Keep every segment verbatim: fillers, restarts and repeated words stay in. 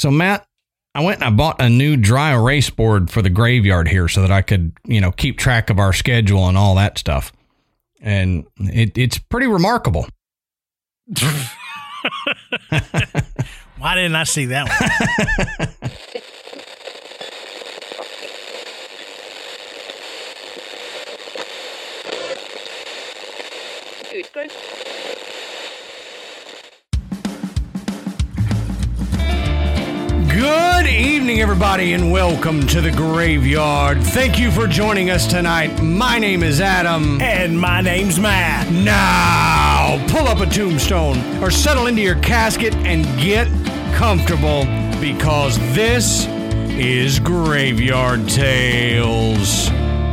So, Matt, I went and I bought a new dry erase board for the graveyard here so that I could, you know, keep track of our schedule and all that stuff. And it, it's pretty remarkable. Why didn't I see that one? Good evening, everybody, and welcome to the Graveyard. Thank you for joining us tonight. My name is Adam. And my name's Matt. Now, pull up a tombstone or settle into your casket and get comfortable because this is Graveyard Tales.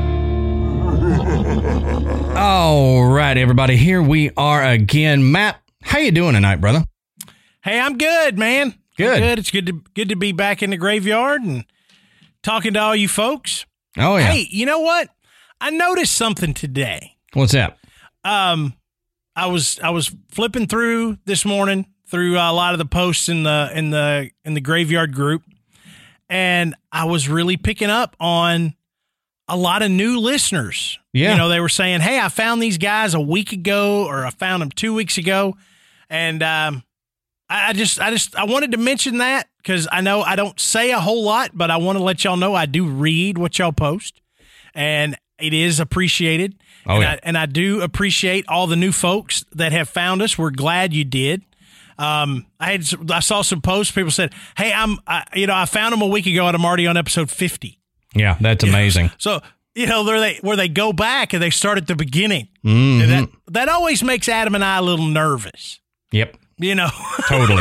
All right, everybody, here we are again. Matt, how you doing tonight, brother? Hey, I'm good, man. Good. Good. It's good to good to be back in the graveyard and talking to all you folks. Oh, yeah. Hey, you know what? I noticed something today. What's that? Um, I was I was flipping through this morning through a lot of the posts in the in the in the graveyard group, and I was really picking up on a lot of new listeners. Yeah. You know, they were saying, "Hey, I found these guys a week ago, or I found them two weeks ago," and um. I just, I just, I wanted to mention that because I know I don't say a whole lot, but I want to let y'all know I do read what y'all post, and it is appreciated. Oh, and, yeah. I, and I do appreciate all the new folks that have found us. We're glad you did. Um, I had, I saw some posts. People said, "Hey, I'm, I, you know, I found them a week ago, and I'm already on episode fifty." Yeah, that's You amazing. know? So you know, where they where they go back and they start at the beginning. Mm-hmm. And that that always makes Adam and I a little nervous. Yep. You know, Totally.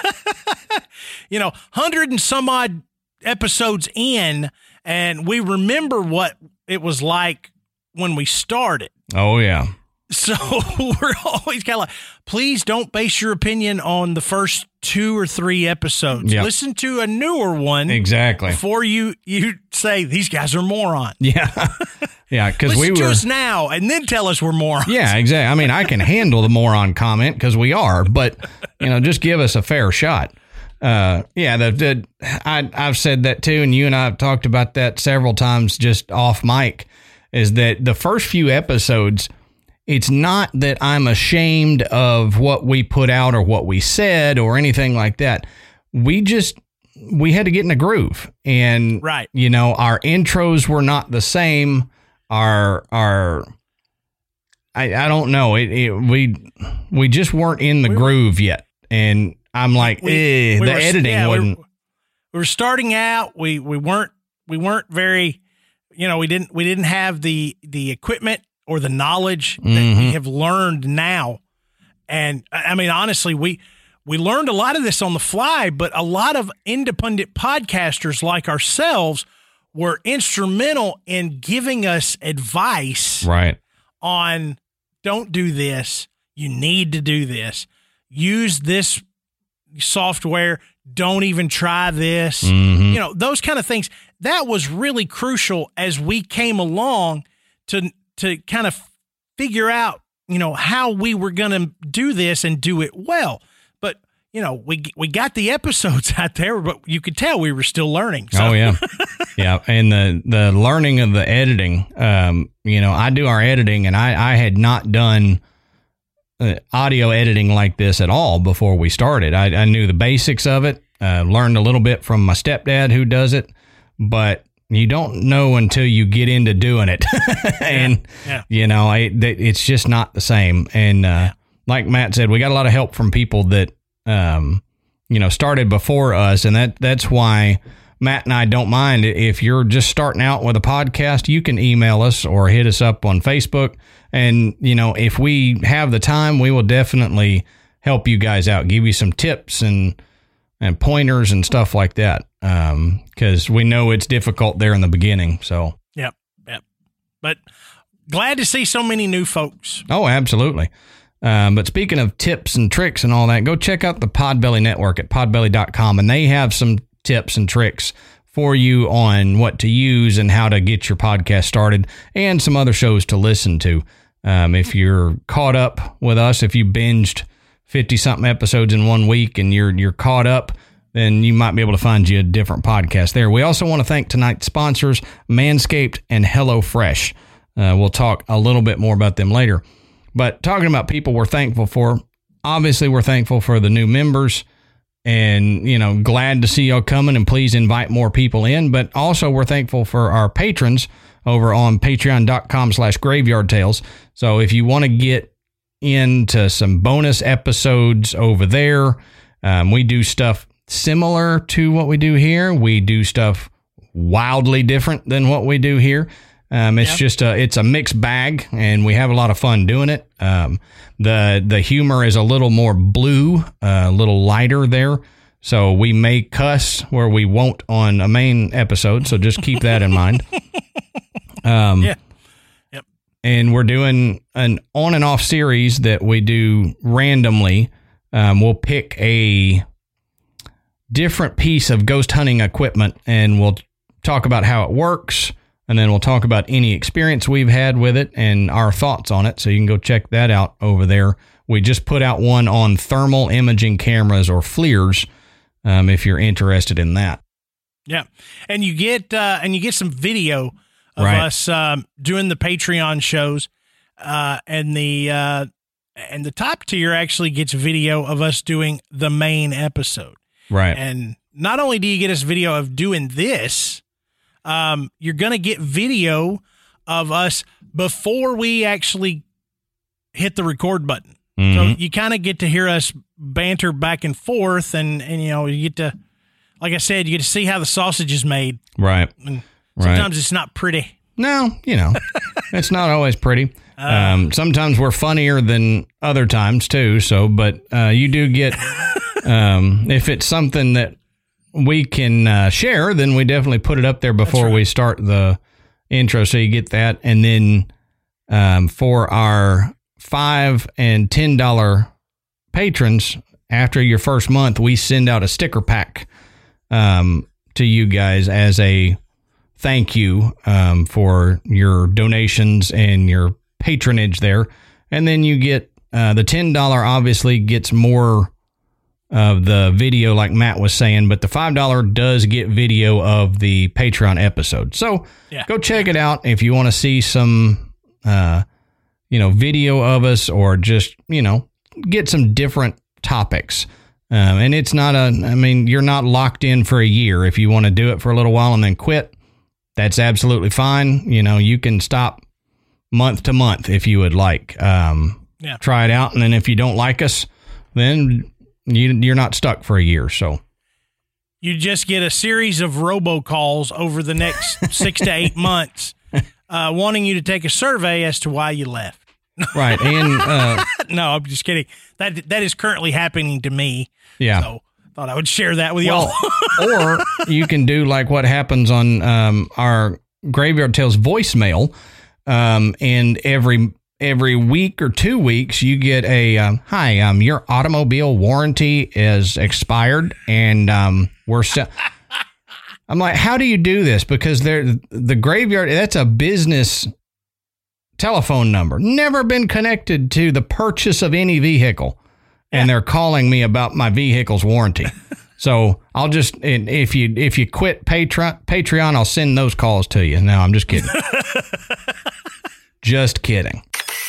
you know, hundred and some odd episodes in, and we remember what it was like when we started. Oh, yeah. So we're always kind of like, please don't base your opinion on the first two or three episodes. Yep. Listen to a newer one. Exactly. Before you, you say these guys are morons. Yeah. Yeah, because Listen we were. to us now and then tell us we're morons. Yeah, exactly. I mean, I can handle the moron comment because we are, but, you know, just give us a fair shot. Uh, yeah, the, the I, I've said that too, and you and I have talked about that several times just off mic, is that the first few episodes, it's not that I'm ashamed of what we put out or what we said or anything like that. We just, we had to get in a groove. And, right. you know, our intros were not the same. Our, our, I, I don't know. It, it, we, we just weren't in the we groove yet. And I'm like, we, eh, we the were, editing yeah, wouldn't. We were, we were starting out. We, we weren't, we weren't very, you know, we didn't, we didn't have the, the equipment or the knowledge that mm-hmm. we have learned now. And I mean, honestly, we, we learned a lot of this on the fly, but a lot of independent podcasters like ourselves were instrumental in giving us advice right. on don't do this. You need to do this. Use this software. Don't even try this. Mm-hmm. You know, those kind of things. That was really crucial as we came along to, to kind of figure out, you know, how we were going to do this and do it well. But, you know, we we got the episodes out there, but you could tell we were still learning. So. Oh, yeah. Yeah. And the, the learning of the editing, um, you know, I do our editing, and I, I had not done uh, audio editing like this at all before we started. I, I knew the basics of it, uh, learned a little bit from my stepdad who does it, but you don't know until you get into doing it. and, yeah, yeah. you know, it, it's just not the same. And uh, yeah. like Matt said, we got a lot of help from people that, um, you know, started before us. And that that's why Matt and I don't mind. If you're just starting out with a podcast, you can email us or hit us up on Facebook. And, you know, if we have the time, we will definitely help you guys out, give you some tips and and pointers and stuff like that. Um, because we know it's difficult there in the beginning. So, yep, yep. But glad to see so many new folks. Oh, absolutely. Um, but speaking of tips and tricks and all that, go check out the Podbelly Network at podbelly dot com, and they have some tips and tricks for you on what to use and how to get your podcast started, and some other shows to listen to. Um, if you're caught up with us, if you binged fifty something episodes in one week and you're you're caught up, then you might be able to find you a different podcast there. We also want to thank tonight's sponsors, Manscaped and HelloFresh. Uh, we'll talk a little bit more about them later. But talking about people we're thankful for, obviously we're thankful for the new members and, you know, glad to see y'all coming, and please invite more people in. But also we're thankful for our patrons over on patreon.com slash graveyard tales. So if you want to get into some bonus episodes over there, um, we do stuff similar to what we do here. We do stuff wildly different than what we do here. Um, it's yep. just a, it's a mixed bag, and we have a lot of fun doing it. Um, the, the humor is a little more blue, uh, a little lighter there. So we may cuss where we won't on a main episode. So just keep that in mind. Um, yeah. Yep. And we're doing an on and off series that we do randomly. Um, we'll pick a different piece of ghost hunting equipment, and we'll talk about how it works. And then we'll talk about any experience we've had with it and our thoughts on it. So you can go check that out over there. We just put out one on thermal imaging cameras, or FLIRs, um, if you're interested in that. Yeah. And you get, uh, and you get some video of right. us, um, doing the Patreon shows, uh, and the, uh, and the top tier actually gets video of us doing the main episode. Right. And not only do you get us video of doing this, Um, you're going to get video of us before we actually hit the record button. Mm-hmm. So you kind of get to hear us banter back and forth, and, and, you know, you get to, like I said, you get to see how the sausage is made. Right. And sometimes right. it's not pretty. No, you know, it's not always pretty. Uh, um, sometimes we're funnier than other times too. So, but, uh, you do get, um, if it's something that we can uh, share, then we definitely put it up there before right. we start the intro, so you get that. And then um, for our five and ten dollar patrons, after your first month, we send out a sticker pack um, to you guys as a thank you um, for your donations and your patronage there. And then you get uh, the ten dollar obviously gets more of the video, like Matt was saying, but the five dollar does get video of the Patreon episode. So yeah. go check it out if you want to see some, uh, you know, video of us, or just, you know, get some different topics. Um, and it's not a, I mean, you're not locked in for a year. If you want to do it for a little while and then quit, that's absolutely fine. You know, you can stop month to month if you would like. Um, yeah. Try it out. And then if you don't like us, then You, you're not stuck for a year, so. You just get a series of robocalls over the next six to eight months uh, wanting you to take a survey as to why you left. Right, and... Uh, no, I'm just kidding. That That is currently happening to me. Yeah. So thought I would share that with well, y'all. Or you can do like what happens on um, our Graveyard Tales voicemail, um, and every... Every week or two weeks, you get a, um, hi, um, your automobile warranty is expired, and um, we're se-. I'm like, how do you do this? Because they're, the Graveyard, that's a business telephone number, never been connected to the purchase of any vehicle, and they're calling me about my vehicle's warranty. So I'll just, if you if you quit Patreon, Patreon, I'll send those calls to you. No, I'm just kidding. Just kidding.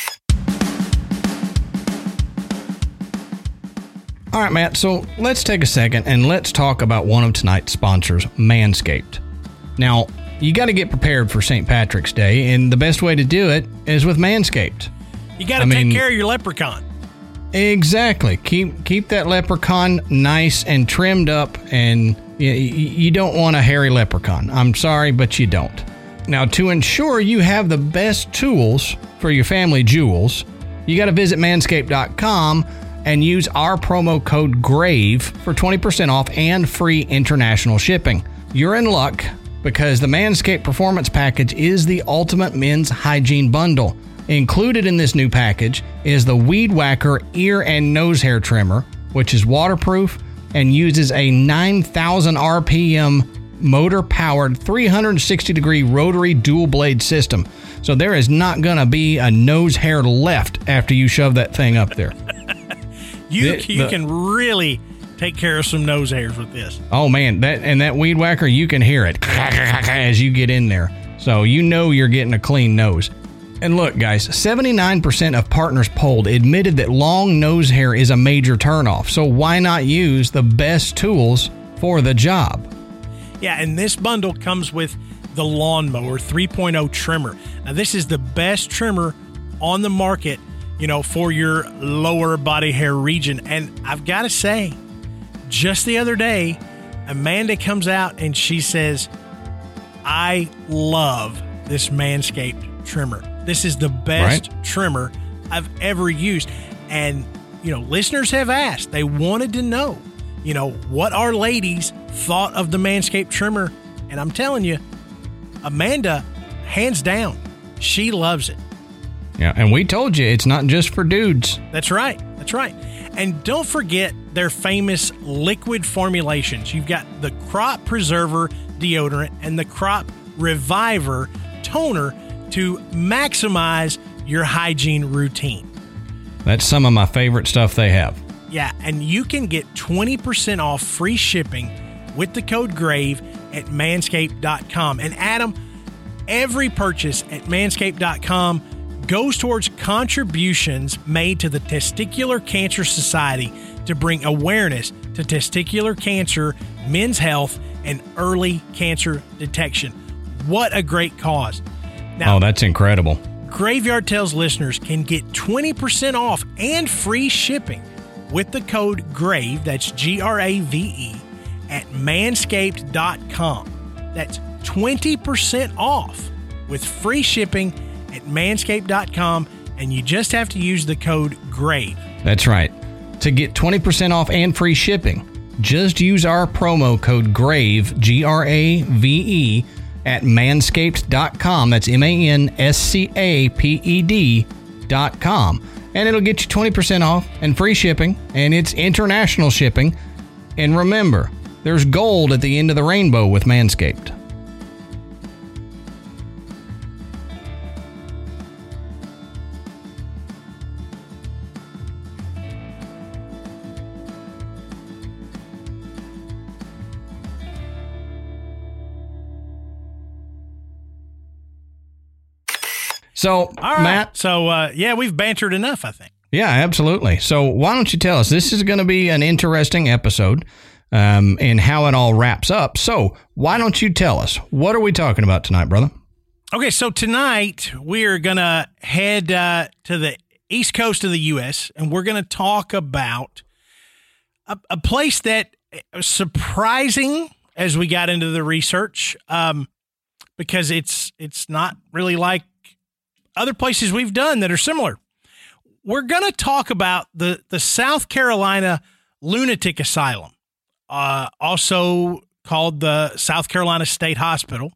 All right, Matt, so let's take a second and let's talk about one of tonight's sponsors, Manscaped. Now, you got to get prepared for Saint Patrick's Day, and the best way to do it is with Manscaped. You got to take mean, care of your leprechaun. Exactly. Keep keep that leprechaun nice and trimmed up, and you, you don't want a hairy leprechaun. I'm sorry, but you don't. Now, to ensure you have the best tools for your family jewels, you got to visit manscaped dot com and use our promo code GRAVE for twenty percent off and free international shipping. You're in luck, because the Manscaped Performance Package is the ultimate men's hygiene bundle. Included in this new package is the Weed Whacker ear and nose hair trimmer, which is waterproof and uses a nine thousand R P M motor-powered three hundred sixty degree rotary dual blade system. So there is not going to be a nose hair left after you shove that thing up there. You the, you the, can really take care of some nose hairs with this. Oh man, that and that weed whacker, you can hear it as you get in there. So you know you're getting a clean nose. And look, guys, seventy-nine percent of partners polled admitted that long nose hair is a major turnoff. So why not use the best tools for the job? Yeah, and this bundle comes with the Lawnmower three point oh trimmer. Now, this is the best trimmer on the market, you know, for your lower body hair region. And I've got to say, just the other day, Amanda comes out and she says, I love this Manscaped trimmer. This is the best right. trimmer I've ever used. And, you know, listeners have asked, they wanted to know, you know, what our ladies thought of the Manscaped trimmer. And I'm telling you, Amanda, hands down, she loves it. Yeah, and we told you it's not just for dudes. That's right. That's right. And don't forget their famous liquid formulations. You've got the Crop Preserver deodorant and the Crop Reviver toner to maximize your hygiene routine. That's some of my favorite stuff they have. Yeah, and you can get twenty percent off free shipping with the code GRAVE at manscaped dot com. And Adam, every purchase at manscaped dot com goes towards contributions made to the Testicular Cancer Society to bring awareness to testicular cancer, men's health, and early cancer detection. What a great cause. Now, oh, that's incredible. Graveyard Tales listeners can get twenty percent off and free shipping with the code GRAVE, that's G R A V E, at manscaped dot com. That's twenty percent off with free shipping at manscaped dot com, and you just have to use the code GRAVE. That's right. To get twenty percent off and free shipping, just use our promo code GRAVE, G R A V E, at manscaped dot com. That's M A N S C A P E D dot com. And it'll get you twenty percent off and free shipping, and it's international shipping. And remember, there's gold at the end of the rainbow with Manscaped. So, All right. Matt. So, uh, yeah, we've bantered enough, I think. Yeah, absolutely. So why don't you tell us? This is going to be an interesting episode um, and how it all wraps up. So why don't you tell us? What are we talking about tonight, brother? Okay, so tonight we're going to head uh, to the east coast of the U S, and we're going to talk about a, a place that was surprising as we got into the research um, because it's it's not really like other places we've done that are similar. We're going to talk about the, the South Carolina Lunatic Asylum, uh, also called the South Carolina State Hospital,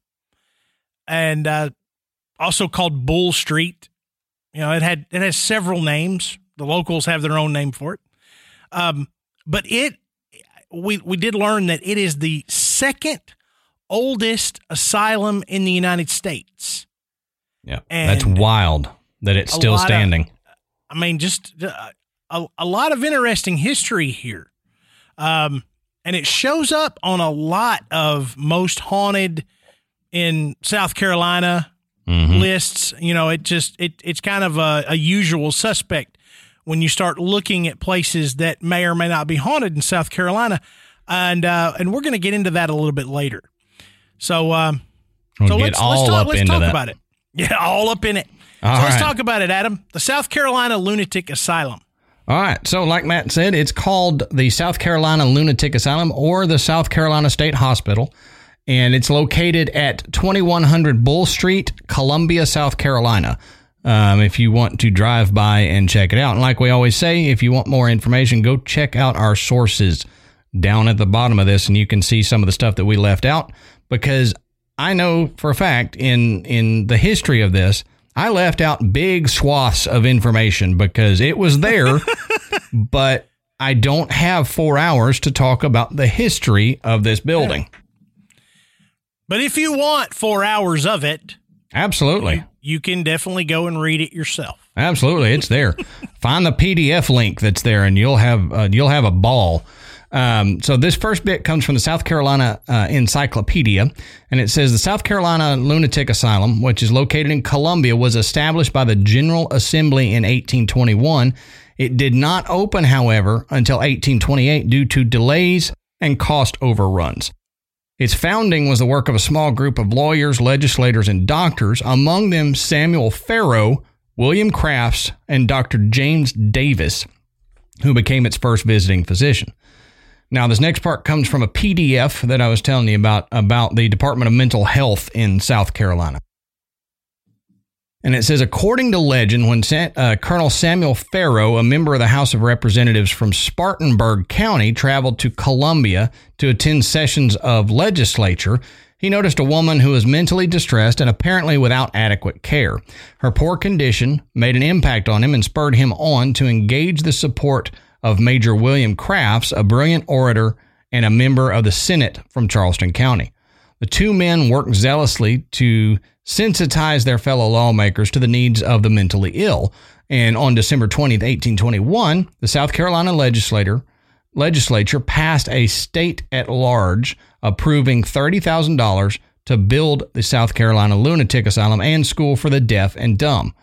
and uh, also called Bull Street. You know, it had it has several names. The locals have their own name for it. Um, but it we we did learn that it is the second oldest asylum in the United States. Yeah, and that's wild that it's still standing. Of, I mean, just a, a, a lot of interesting history here. Um, and it shows up on a lot of most haunted in South Carolina mm-hmm. lists. You know, it just, it it's kind of a, a usual suspect when you start looking at places that may or may not be haunted in South Carolina. And, uh, and we're going to get into that a little bit later. So, um, we'll so get let's, all let's talk, up let's into talk that. about it. Yeah, all up in it. All so let's right. talk about it, Adam. The South Carolina Lunatic Asylum. All right. So like Matt said, it's called the South Carolina Lunatic Asylum or the South Carolina State Hospital. And it's located at twenty-one hundred Bull Street, Columbia, South Carolina. Um, if you want to drive by and check it out. And like we always say, if you want more information, go check out our sources down at the bottom of this, and you can see some of the stuff that we left out, because I know for a fact in, in the history of this, I left out big swaths of information because it was there, but I don't have four hours to talk about the history of this building. But if you want four hours of it, absolutely, you, you can definitely go and read it yourself. Absolutely, it's there. Find the P D F link that's there, and you'll have uh, you'll have a ball. Um, so this first bit comes from the South Carolina uh, Encyclopedia, and it says the South Carolina Lunatic Asylum, which is located in Columbia, was established by the General Assembly in eighteen twenty-one. It did not open, however, until eighteen twenty-eight due to delays and cost overruns. Its founding was the work of a small group of lawyers, legislators, and doctors, among them Samuel Farrow, William Crafts, and Doctor James Davis, who became its first visiting physician. Now, this next part comes from a P D F that I was telling you about, about the Department of Mental Health in South Carolina. And it says, according to legend, when uh, Colonel Samuel Farrow, a member of the House of Representatives from Spartanburg County, traveled to Columbia to attend sessions of legislature, he noticed a woman who was mentally distressed and apparently without adequate care. Her poor condition made an impact on him and spurred him on to engage the support of Major William Crafts, a brilliant orator and a member of the Senate from Charleston County. The two men worked zealously to sensitize their fellow lawmakers to the needs of the mentally ill. And on December twentieth, eighteen twenty-one, the South Carolina legislator legislature passed a state at large approving thirty thousand dollars to build the South Carolina Lunatic Asylum and School for the Deaf and Dumb.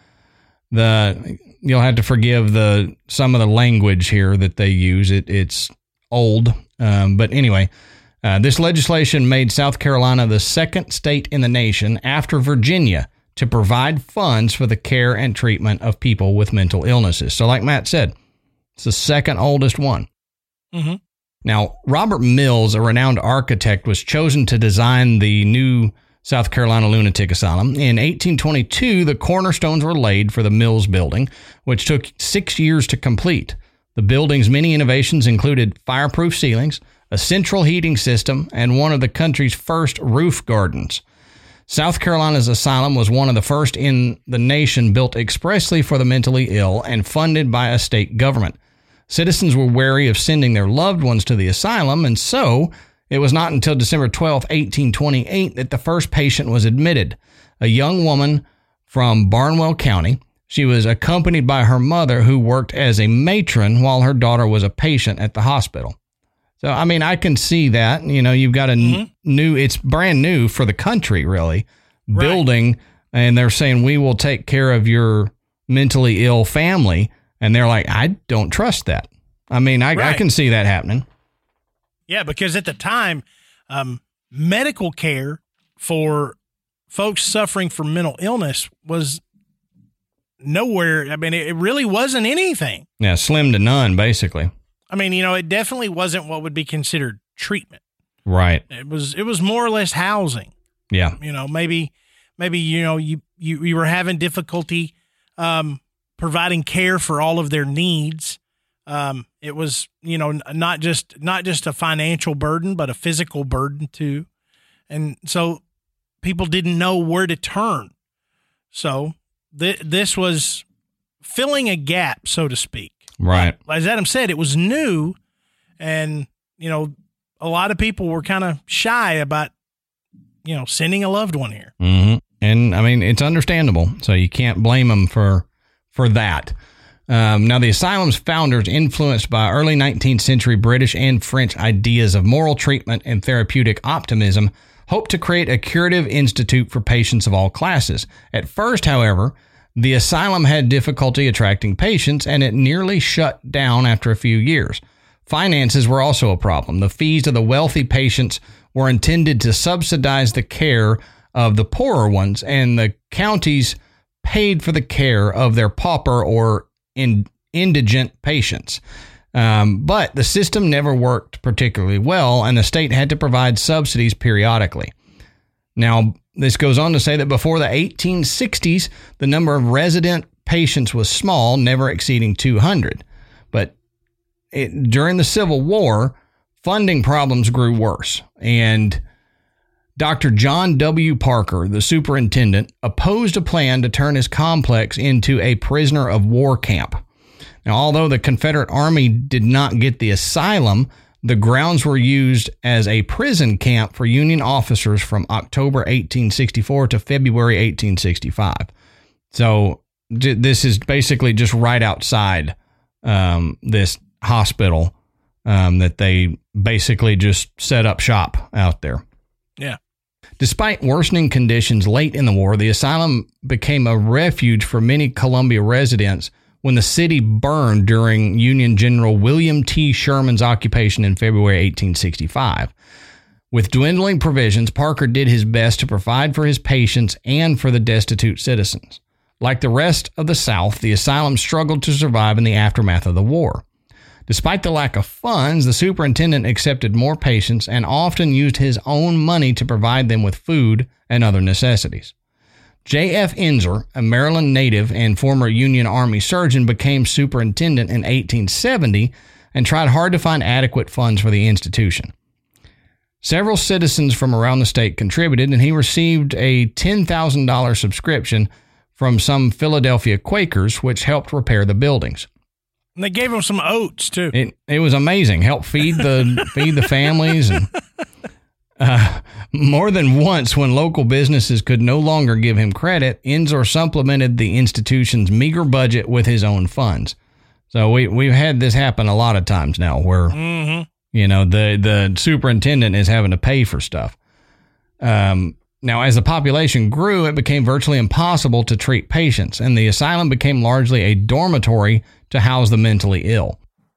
The you'll have to forgive the some of the language here that they use. It it's old, um, but anyway, uh, this legislation made South Carolina the second state in the nation after Virginia to provide funds for the care and treatment of people with mental illnesses. So, like Matt said, it's the second oldest one. Mm-hmm. Now, Robert Mills, a renowned architect, was chosen to design the new South Carolina Lunatic Asylum. In eighteen twenty-two, the cornerstones were laid for the Mills building, which took six years to complete. The building's many innovations included fireproof ceilings, a central heating system, and one of the country's first roof gardens. South Carolina's asylum was one of the first in the nation built expressly for the mentally ill and funded by a state government. Citizens were wary of sending their loved ones to the asylum, and so it was not until December twelfth, eighteen twenty-eight, that the first patient was admitted, a young woman from Barnwell County. She was accompanied by her mother, who worked as a matron while her daughter was a patient at the hospital. So, I mean, I can see that. You know, you've got a mm-hmm. n- new, it's brand new for the country, really, right. building, and they're saying, we will take care of your mentally ill family. And they're like, I don't trust that. I mean, I, right. I can see that happening. Yeah, because at the time, um, medical care for folks suffering from mental illness was nowhere. I mean, it really wasn't anything. Yeah, slim to none, basically. I mean, you know, it definitely wasn't what would be considered treatment. Right. It was. It was more or less housing. Yeah. You know, maybe, maybe you know, you you, you were having difficulty um, providing care for all of their needs. Um, it was, you know, not just not just a financial burden, but a physical burden too. And so people didn't know where to turn. So th- this was filling a gap, so to speak. Right. But as Adam said, it was new. And, you know, a lot of people were kind of shy about, you know, sending a loved one here. Mm-hmm. And I mean, it's understandable. So you can't blame them for, for that. Um, now, the asylum's founders, influenced by early nineteenth century British and French ideas of moral treatment and therapeutic optimism, hoped to create a curative institute for patients of all classes. At first, however, the asylum had difficulty attracting patients, and it nearly shut down after a few years. Finances were also a problem. The fees of the wealthy patients were intended to subsidize the care of the poorer ones, and the counties paid for the care of their pauper or in indigent patients. Um, but the system never worked particularly well, and the state had to provide subsidies periodically. Now, this goes on to say that before the eighteen sixties, the number of resident patients was small, never exceeding two hundred. But it, during the Civil War, funding problems grew worse, and Doctor John W. Parker, the superintendent, opposed a plan to turn his complex into a prisoner of war camp. Now, although the Confederate Army did not get the asylum, the grounds were used as a prison camp for Union officers from October eighteen sixty-four to February eighteen sixty-five. So this is basically just right outside um, this hospital um, that they basically just set up shop out there. Yeah. Despite worsening conditions late in the war, the asylum became a refuge for many Columbia residents when the city burned during Union General William T. Sherman's occupation in February eighteen sixty-five. With dwindling provisions, Parker did his best to provide for his patients and for the destitute citizens. Like the rest of the South, the asylum struggled to survive in the aftermath of the war. Despite the lack of funds, the superintendent accepted more patients and often used his own money to provide them with food and other necessities. J F Ensor, a Maryland native and former Union Army surgeon, became superintendent in eighteen seventy and tried hard to find adequate funds for the institution. Several citizens from around the state contributed, and he received a ten thousand dollars subscription from some Philadelphia Quakers, which helped repair the buildings. And they gave him some oats, too. It it was amazing. Helped feed the feed the families. And uh, more than once, when local businesses could no longer give him credit, Ensor supplemented the institution's meager budget with his own funds. So we, we've had this happen a lot of times now where... Mm-hmm. You know, the, the superintendent is having to pay for stuff. Um, now, as the population grew, it became virtually impossible to treat patients, and the asylum became largely a dormitory to house the mentally ill.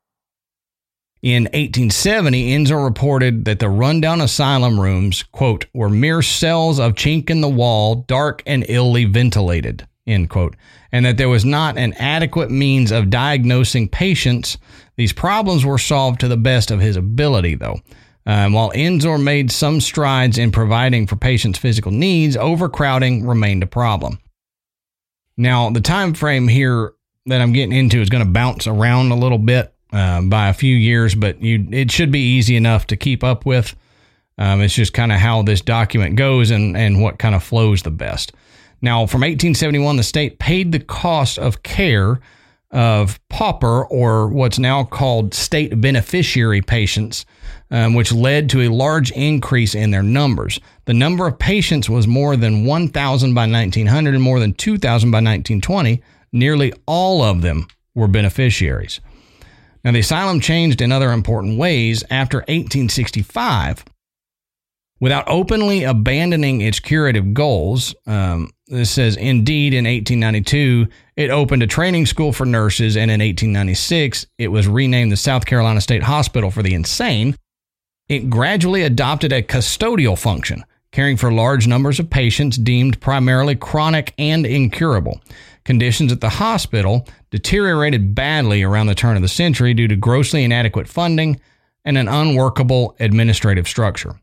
In eighteen seventy, Ensor reported that the rundown asylum rooms, quote, were mere cells of chink in the wall, dark and illy ventilated, end quote, and that there was not an adequate means of diagnosing patients. These problems were solved to the best of his ability, though. Um, while Ensor made some strides in providing for patients' physical needs, overcrowding remained a problem. Now, the time frame here that I'm getting into is going to bounce around a little bit uh, by a few years, but you, it should be easy enough to keep up with. Um, it's just kind of how this document goes and, and what kind of flows the best. Now, from eighteen seventy-one, the state paid the cost of care of pauper, or what's now called state beneficiary patients, um, which led to a large increase in their numbers. The number of patients was more than one thousand by nineteen hundred and more than two thousand by nineteen twenty. Nearly all of them were beneficiaries. Now, the asylum changed in other important ways after eighteen sixty-five. Without openly abandoning its curative goals, um, this says, indeed, in eighteen ninety-two, it opened a training school for nurses, and in eighteen ninety-six, it was renamed the South Carolina State Hospital for the Insane. It gradually adopted a custodial function, caring for large numbers of patients deemed primarily chronic and incurable. Conditions at the hospital deteriorated badly around the turn of the century due to grossly inadequate funding and an unworkable administrative structure.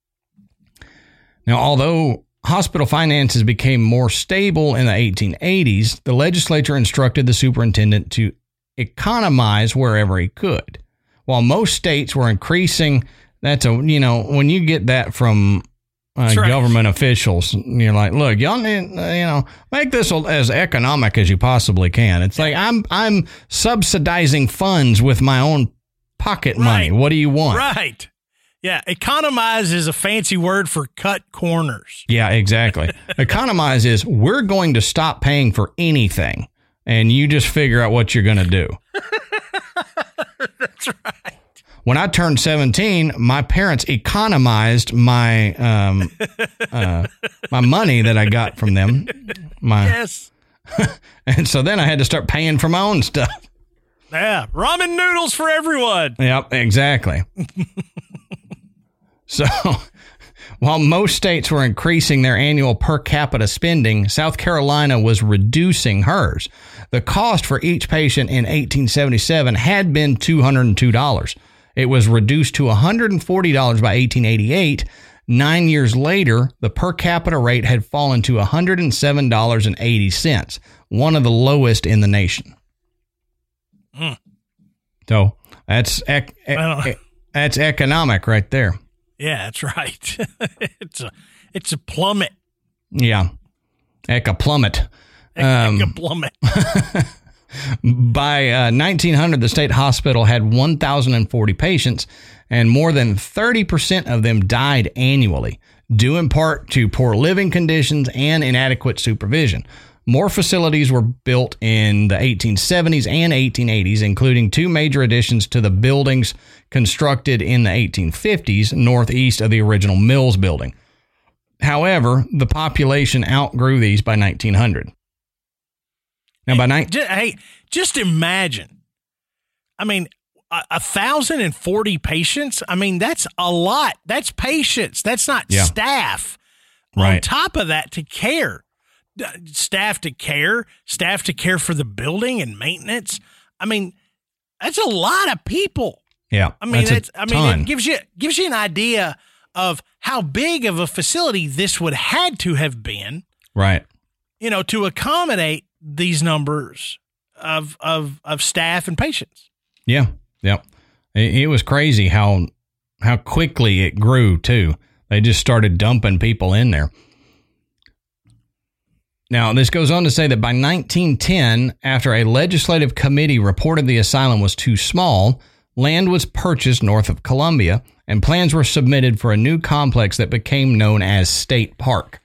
Now, although hospital finances became more stable in the eighteen eighties, the legislature instructed the superintendent to economize wherever he could. While most states were increasing, that's a, you know, when you get that from uh, right. government officials, you're like, look, y'all need, uh, you know, make this as economic as you possibly can. It's like, I'm, I'm subsidizing funds with my own pocket right. money. What do you want? Right. Yeah, economize is a fancy word for cut corners. Yeah, exactly. Economize is we're going to stop paying for anything, and you just figure out what you're going to do. That's right. When I turned seventeen, my parents economized my um, uh, my money that I got from them. My, yes. And so then I had to start paying for my own stuff. Yeah, ramen noodles for everyone. Yep, exactly. So, while most states were increasing their annual per capita spending, South Carolina was reducing hers. The cost for each patient in eighteen seventy-seven had been two hundred two dollars. It was reduced to one hundred forty dollars by eighteen eighty-eight. Nine years later, the per capita rate had fallen to one hundred seven dollars and eighty cents, one of the lowest in the nation. Mm. So, that's ec- ec- that's economic right there. Yeah, that's right. it's a it's a plummet. Yeah, Eka plummet. Um, Eka plummet. By uh, nineteen hundred, the state hospital had one thousand forty patients, and more than thirty percent of them died annually, due in part to poor living conditions and inadequate supervision. More facilities were built in the eighteen seventies and eighteen eighties, including two major additions to the buildings constructed in the eighteen fifties northeast of the original Mills building. However, the population outgrew these by nineteen hundred. Now, by night, hey, just imagine. I mean, a, a thousand and forty patients. I mean, that's a lot. That's patients. That's not yeah. staff. Right. On top of that, to care, staff to care, staff to care for the building and maintenance. I mean, that's a lot of people. Yeah. I mean, that's it's. I mean, it gives you gives you an idea of how big of a facility this would had to have been. Right. You know, to accommodate these numbers of of of staff and patients. Yeah, yeah, it, it was crazy how how quickly it grew too. They just started dumping people in there. Now, this goes on to say that by nineteen ten, after a legislative committee reported the asylum was too small, land was purchased north of Columbia, and plans were submitted for a new complex that became known as State Park.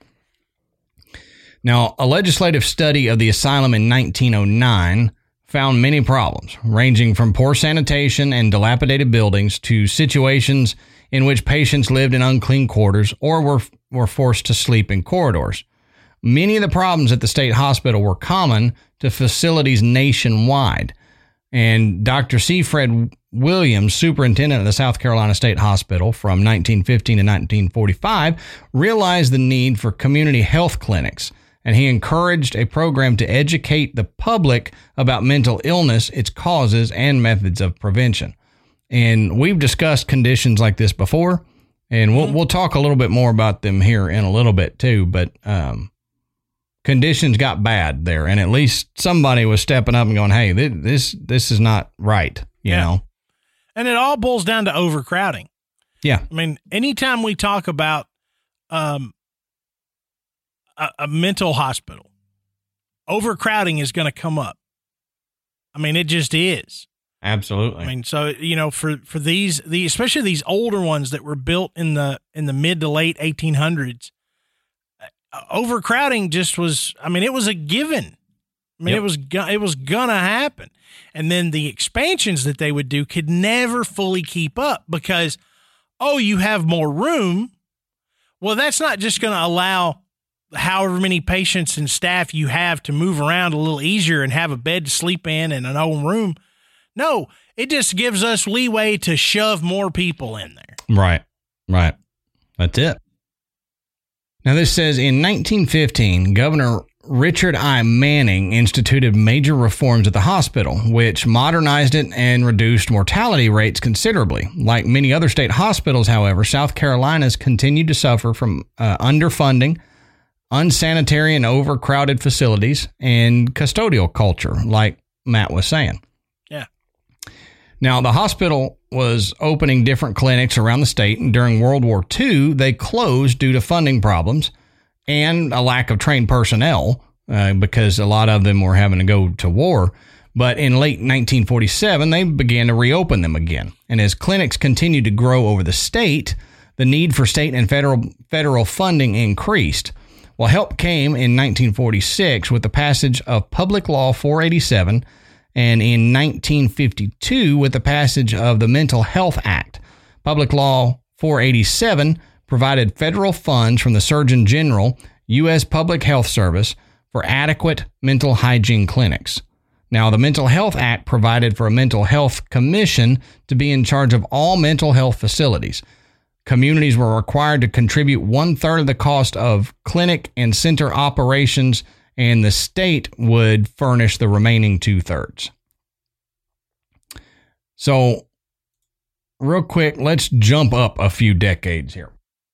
Now, a legislative study of the asylum in nineteen oh nine found many problems, ranging from poor sanitation and dilapidated buildings to situations in which patients lived in unclean quarters or were, were forced to sleep in corridors. Many of the problems at the state hospital were common to facilities nationwide. And Doctor C. Fred Williams, superintendent of the South Carolina State Hospital from nineteen fifteen to nineteen forty-five, realized the need for community health clinics, and he encouraged a program to educate the public about mental illness, its causes, and methods of prevention. And we've discussed conditions like this before, and we'll we'll talk a little bit more about them here in a little bit too. But um, conditions got bad there, and at least somebody was stepping up and going, "Hey, this this is not right," you yeah. know. And it all boils down to overcrowding. Yeah, I mean, anytime we talk about um. A, a mental hospital, overcrowding is going to come up. I mean, it just is. Absolutely. I mean, so, you know, for, for these, the, especially these older ones that were built in the, in the mid to late eighteen hundreds, overcrowding just was, I mean, it was a given. I mean, yep. it was, it was going to happen. And then the expansions that they would do could never fully keep up because, oh, you have more room. Well, that's not just going to allow however many patients and staff you have to move around a little easier and have a bed to sleep in and an own room. No, it just gives us leeway to shove more people in there. Right, right. That's it. Now, this says in nineteen fifteen, Governor Richard I. Manning instituted major reforms at the hospital, which modernized it and reduced mortality rates considerably. Like many other state hospitals, however, South Carolina's continued to suffer from uh, underfunding, unsanitary and overcrowded facilities, and custodial culture, like Matt was saying. Yeah. Now, the hospital was opening different clinics around the state, and during World War Two, they closed due to funding problems and a lack of trained personnel uh, because a lot of them were having to go to war. But in late nineteen forty-seven, they began to reopen them again. And as clinics continued to grow over the state, the need for state and federal federal funding increased. Well, help came in nineteen forty-six with the passage of Public Law four eighty-seven, and in nineteen fifty-two with the passage of the Mental Health Act. Public Law four eighty-seven provided federal funds from the Surgeon General, U S Public Health Service, for adequate mental hygiene clinics. Now, the Mental Health Act provided for a mental health commission to be in charge of all mental health facilities. Communities were required to contribute one-third of the cost of clinic and center operations, and the state would furnish the remaining two-thirds. So, real quick, let's jump up a few decades here.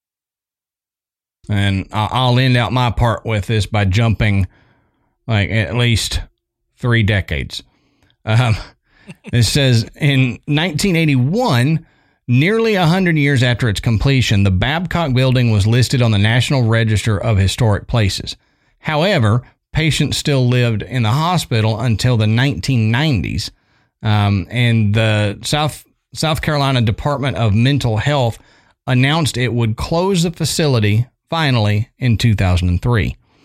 And I'll end out my part with this by jumping like at least three decades. Um, it says in nineteen eighty-one... nearly one hundred years after its completion, the Babcock Building was listed on the National Register of Historic Places. However, patients still lived in the hospital until the nineteen nineties, um, and the South South Carolina Department of Mental Health announced it would close the facility finally in two thousand three.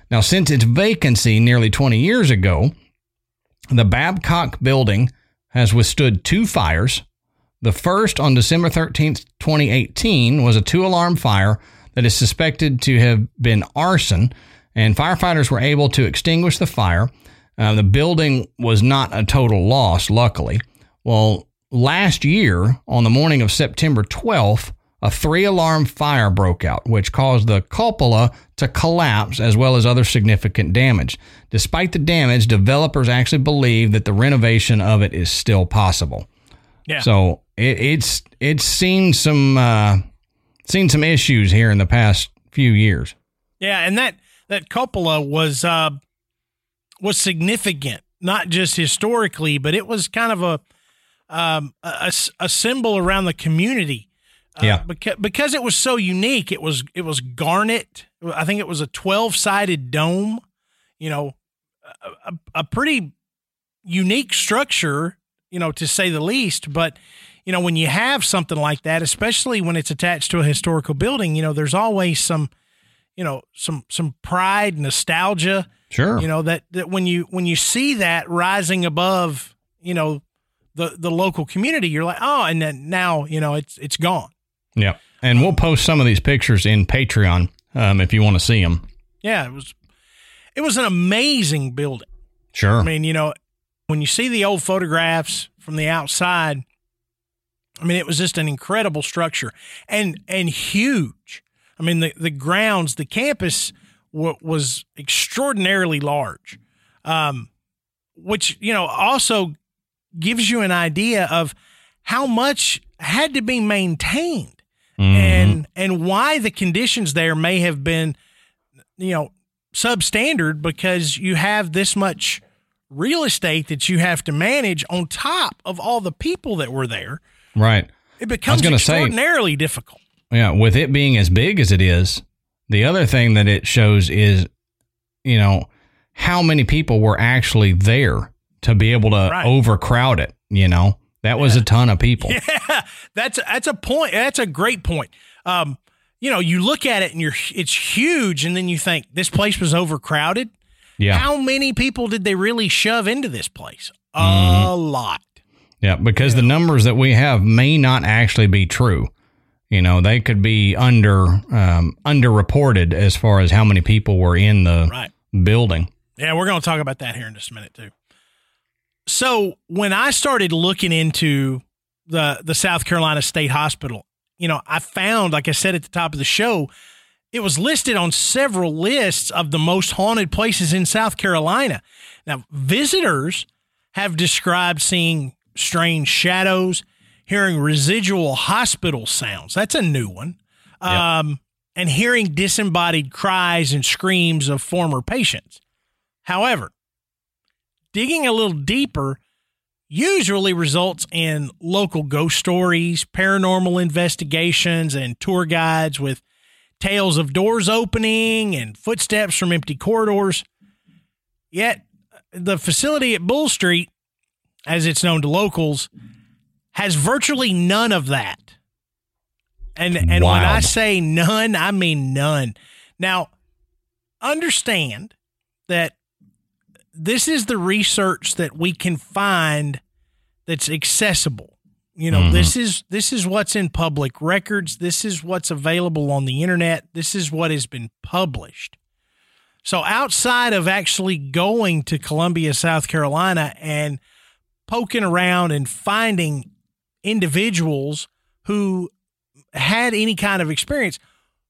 Now, since its vacancy nearly twenty years ago, the Babcock building has withstood two fires. The first on December thirteenth, twenty eighteen, was a two-alarm fire that is suspected to have been arson, and firefighters were able to extinguish the fire. Uh, the building was not a total loss, luckily. Well, last year, on the morning of September twelfth, a three-alarm fire broke out, which caused the cupola to collapse as well as other significant damage. Despite the damage, developers actually believe that the renovation of it is still possible. Yeah. So it, it's it's seen some uh, seen some issues here in the past few years. Yeah, and that that cupola was uh, was significant, not just historically, but it was kind of a um, a, a symbol around the community. Uh, yeah, because because it was so unique. It was it was garnet. I think it was a twelve-sided dome. You know, a, a pretty unique structure, you know, to say the least. But, you know, when you have something like that, especially when it's attached to a historical building, you know, there's always some, you know, some some pride, nostalgia. Sure. You know, that, that when you when you see that rising above, you know, the the local community, you're like, oh, and then now, you know, it's it's gone. Yeah. And we'll post some of these pictures in Patreon um, if you want to see them. Yeah, it was it was an amazing building. Sure. I mean, you know, when you see the old photographs from the outside, I mean, it was just an incredible structure and and huge. I mean, the, the grounds, the campus w- was extraordinarily large, um, which, you know, also gives you an idea of how much had to be maintained. Mm-hmm. And and why the conditions there may have been, you know, substandard, because you have this much real estate that you have to manage on top of all the people that were there. Right. It becomes extraordinarily say, difficult. Yeah, with it being as big as it is, the other thing that it shows is, you know, how many people were actually there to be able to right. overcrowd it, you know. That was yeah. a ton of people. Yeah, that's that's a point. That's a great point. Um, you know, you look at it and you're it's huge, and then you think this place was overcrowded. Yeah. How many people did they really shove into this place? A mm-hmm. lot. Yeah, because yeah. the numbers that we have may not actually be true. You know, they could be under um, underreported as far as how many people were in the right. building. Yeah, we're going to talk about that here in just a minute too. So when I started looking into the the South Carolina State Hospital, you know, I found, like I said at the top of the show, it was listed on several lists of the most haunted places in South Carolina. Now, visitors have described seeing strange shadows, hearing residual hospital sounds. That's a new one. Yep. Um, and hearing disembodied cries and screams of former patients. However, digging a little deeper usually results in local ghost stories, paranormal investigations, and tour guides with tales of doors opening and footsteps from empty corridors. Yet, the facility at Bull Street, as it's known to locals, has virtually none of that. And and Wild. When I say none, I mean none. Now, understand that this is the research that we can find that's accessible. You know, mm-hmm. this is this is what's in public records. This is what's available on the internet. This is what has been published. So outside of actually going to Columbia, South Carolina and poking around and finding individuals who had any kind of experience,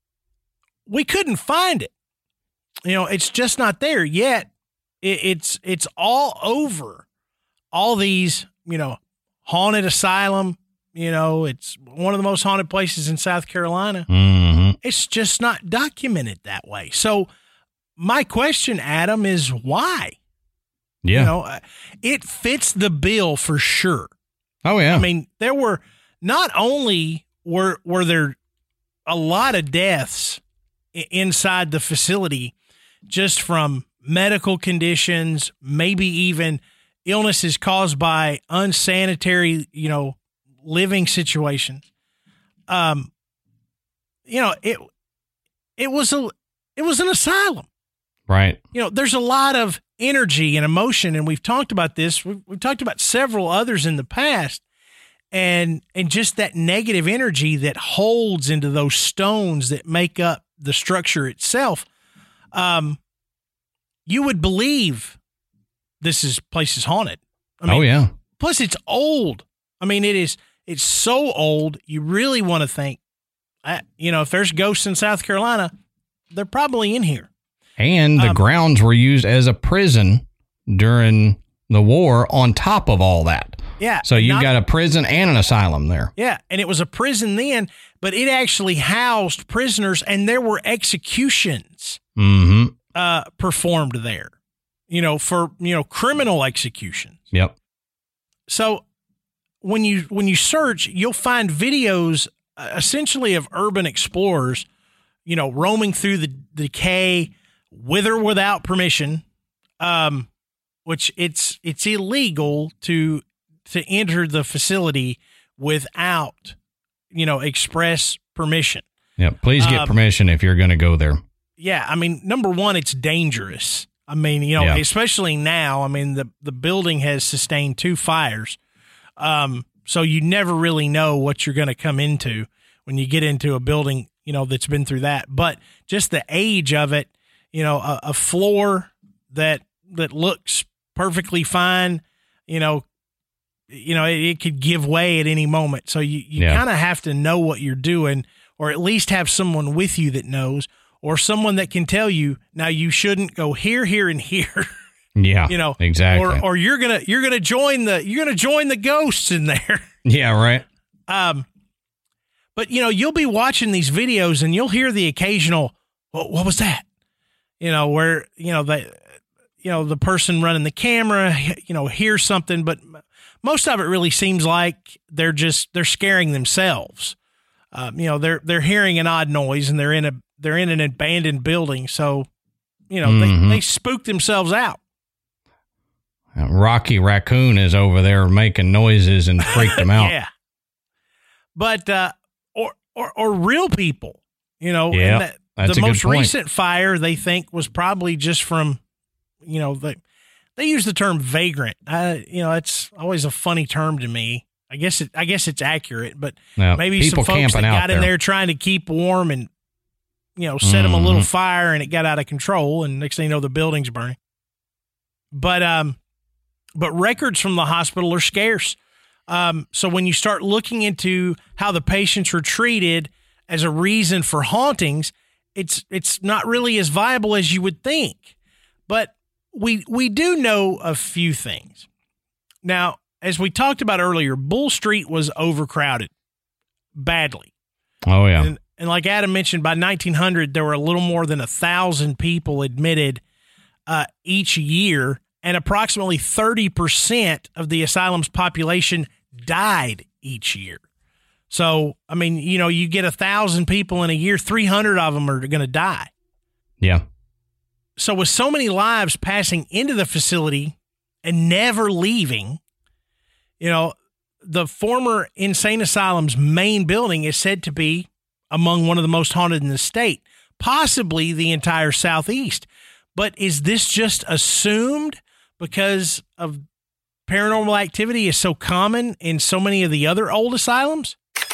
we couldn't find it. You know, it's just not there yet. It, it's it's all over all these, you know, haunted asylum. You know, it's one of the most haunted places in South Carolina. Mm-hmm. It's just not documented that way. So my question, Adam, is why? Yeah. You know, it fits the bill for sure. Oh, yeah. I mean, there were not only were were there a lot of deaths inside the facility just from medical conditions, maybe even illnesses caused by unsanitary, you know, living situations. Um, you know, it it was a it was an asylum. Right. You know, there's a lot of energy and emotion, and we've talked about this. We've, we've talked about several others in the past, and and just that negative energy that holds into those stones that make up the structure itself. Um, you would believe this is place is haunted. I mean, oh yeah. Plus, it's old. I mean, it is. It's so old. You really want to think, I, you know, if there's ghosts in South Carolina, they're probably in here. And the um, grounds were used as a prison during the war on top of all that. Yeah. So you've not, got a prison and an asylum there. Yeah. And it was a prison then, but it actually housed prisoners, and there were executions mm-hmm. uh, performed there, you know, for, you know, criminal executions. Yep. So when you when you search, you'll find videos uh, essentially of urban explorers, you know, roaming through the decay with or without permission, um, which it's it's illegal to to enter the facility without, you know, express permission. Yeah, please get um, permission if you're going to go there. Yeah, I mean, number one, it's dangerous. I mean, you know, yeah. especially now. I mean, the the building has sustained two fires, um, so you never really know what you're going to come into when you get into a building, you know, that's been through that. But just the age of it. You know, a, a floor that that looks perfectly fine, you know, you know, it, it could give way at any moment. So you, you yeah. kind of have to know what you're doing, or at least have someone with you that knows, or someone that can tell you, now you shouldn't go here, here, and here. Yeah, you know, exactly. Or or you're gonna you're gonna join the you're gonna join the ghosts in there. Yeah, right. Um, but you know, you'll be watching these videos and you'll hear the occasional, well, what was that? You know, where, you know, the, you know, the person running the camera, you know, hears something, but most of it really seems like they're just, they're scaring themselves. Um, you know, they're, they're hearing an odd noise, and they're in a, they're in an abandoned building. So, you know, mm-hmm. they, they spook themselves out. Rocky Raccoon is over there making noises and freaked them out. Yeah. But, uh, or, or, or real people, you know, yeah. and that, That's the a most good point. recent fire they think was probably just from, you know, they, they use the term vagrant. Uh, you know, it's always a funny term to me. I guess it, I guess it's accurate, but no, maybe some folks that got in there. there trying to keep warm and, you know, set mm-hmm. them a little fire, and it got out of control, and next thing you know, the building's burning. But, um, but records from the hospital are scarce. Um, so when you start looking into how the patients were treated as a reason for hauntings, It's it's not really as viable as you would think, but we we do know a few things. Now, as we talked about earlier, Bull Street was overcrowded badly. Oh yeah, and, and like Adam mentioned, by nineteen hundred there were a little more than a thousand people admitted uh, each year, and approximately thirty percent of the asylum's population died each year. So, I mean, you know, you get a thousand people in a year, three hundred of them are going to die. Yeah. So with so many lives passing into the facility and never leaving, you know, the former insane asylum's main building is said to be among one of the most haunted in the state, possibly the entire Southeast. But is this just assumed because of paranormal activity is so common in so many of the other old asylums?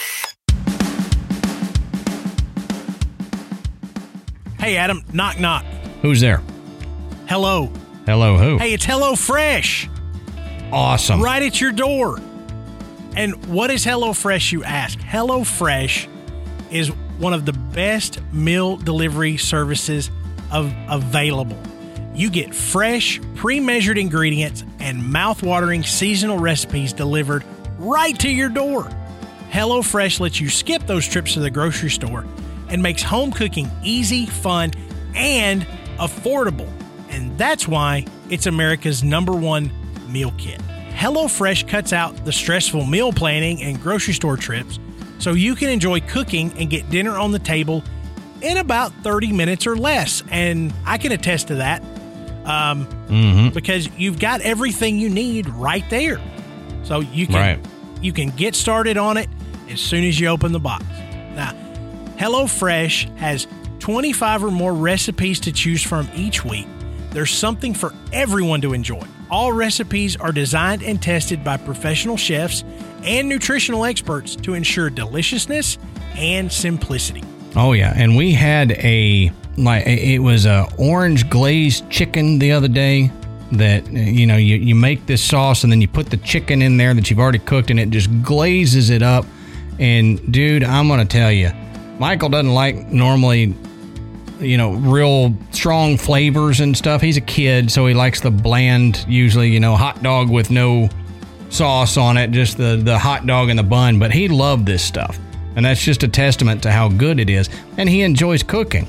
Hey, Adam, knock, knock. Who's there? Hello. Hello, who? Hey, it's HelloFresh. Awesome. Right at your door. And what is HelloFresh, you ask? HelloFresh is one of the best meal delivery services of, available. You get fresh, pre-measured ingredients and mouth-watering seasonal recipes delivered right to your door. HelloFresh lets you skip those trips to the grocery store and makes home cooking easy, fun, and affordable. And that's why it's America's number one meal kit. HelloFresh cuts out the stressful meal planning and grocery store trips so you can enjoy cooking and get dinner on the table in about thirty minutes or less. And I can attest to that um, mm-hmm. because you've got everything you need right there. So you can, right. you can get started on it as soon as you open the box. Now, HelloFresh has twenty-five or more recipes to choose from each week, there's something for everyone to enjoy. All recipes are designed and tested by professional chefs and nutritional experts to ensure deliciousness and simplicity. Oh yeah, and we had a like it was a orange glazed chicken the other day that you know you, you make this sauce and then you put the chicken in there that you've already cooked and it just glazes it up. And dude, I'm gonna tell you, Michael doesn't like normally, you know, real strong flavors and stuff. He's a kid, so he likes the bland, usually, you know, hot dog with no sauce on it, just the, the hot dog and the bun. But he loved this stuff. And that's just a testament to how good it is. And he enjoys cooking.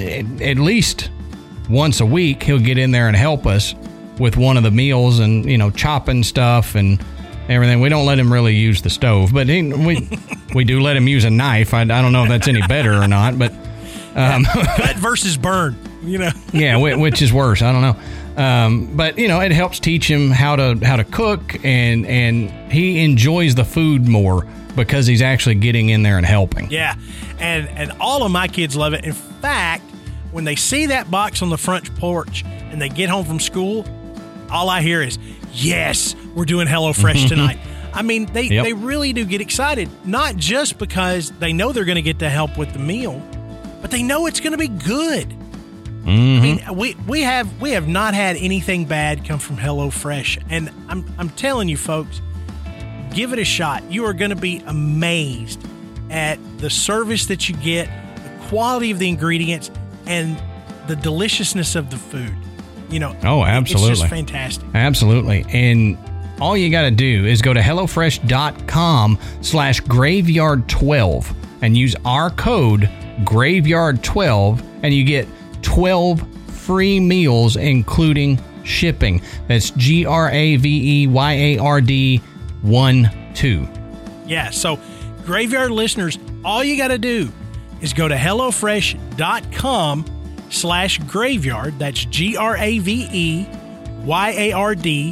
At least once a week, he'll get in there and help us with one of the meals and, you know, chopping stuff and everything. We don't let him really use the stove, but he, we we do let him use a knife. I, I don't know if that's any better or not, but... Um, Cut versus burn, you know. Yeah, which is worse? I don't know. Um, but you know, it helps teach him how to how to cook, and and he enjoys the food more because he's actually getting in there and helping. Yeah, and and all of my kids love it. In fact, when they see that box on the front porch and they get home from school, all I hear is, "Yes, we're doing HelloFresh tonight." I mean, they yep. they really do get excited, not just because they know they're going to get to help with the meal, but they know it's going to be good. Mm-hmm. I mean, we, we have we have not had anything bad come from HelloFresh, and I'm I'm telling you, folks, give it a shot. You are going to be amazed at the service that you get, the quality of the ingredients, and the deliciousness of the food. You know, oh, absolutely, it's just fantastic. Absolutely, and all you got to do is go to HelloFresh.com slash graveyard twelve and use our code graveyard twelve, and you get twelve free meals, including shipping. That's G R A V E Y A R D one two. Yeah, so Graveyard listeners, all you got to do is go to HelloFresh.com slash graveyard. That's G R A V E Y A R D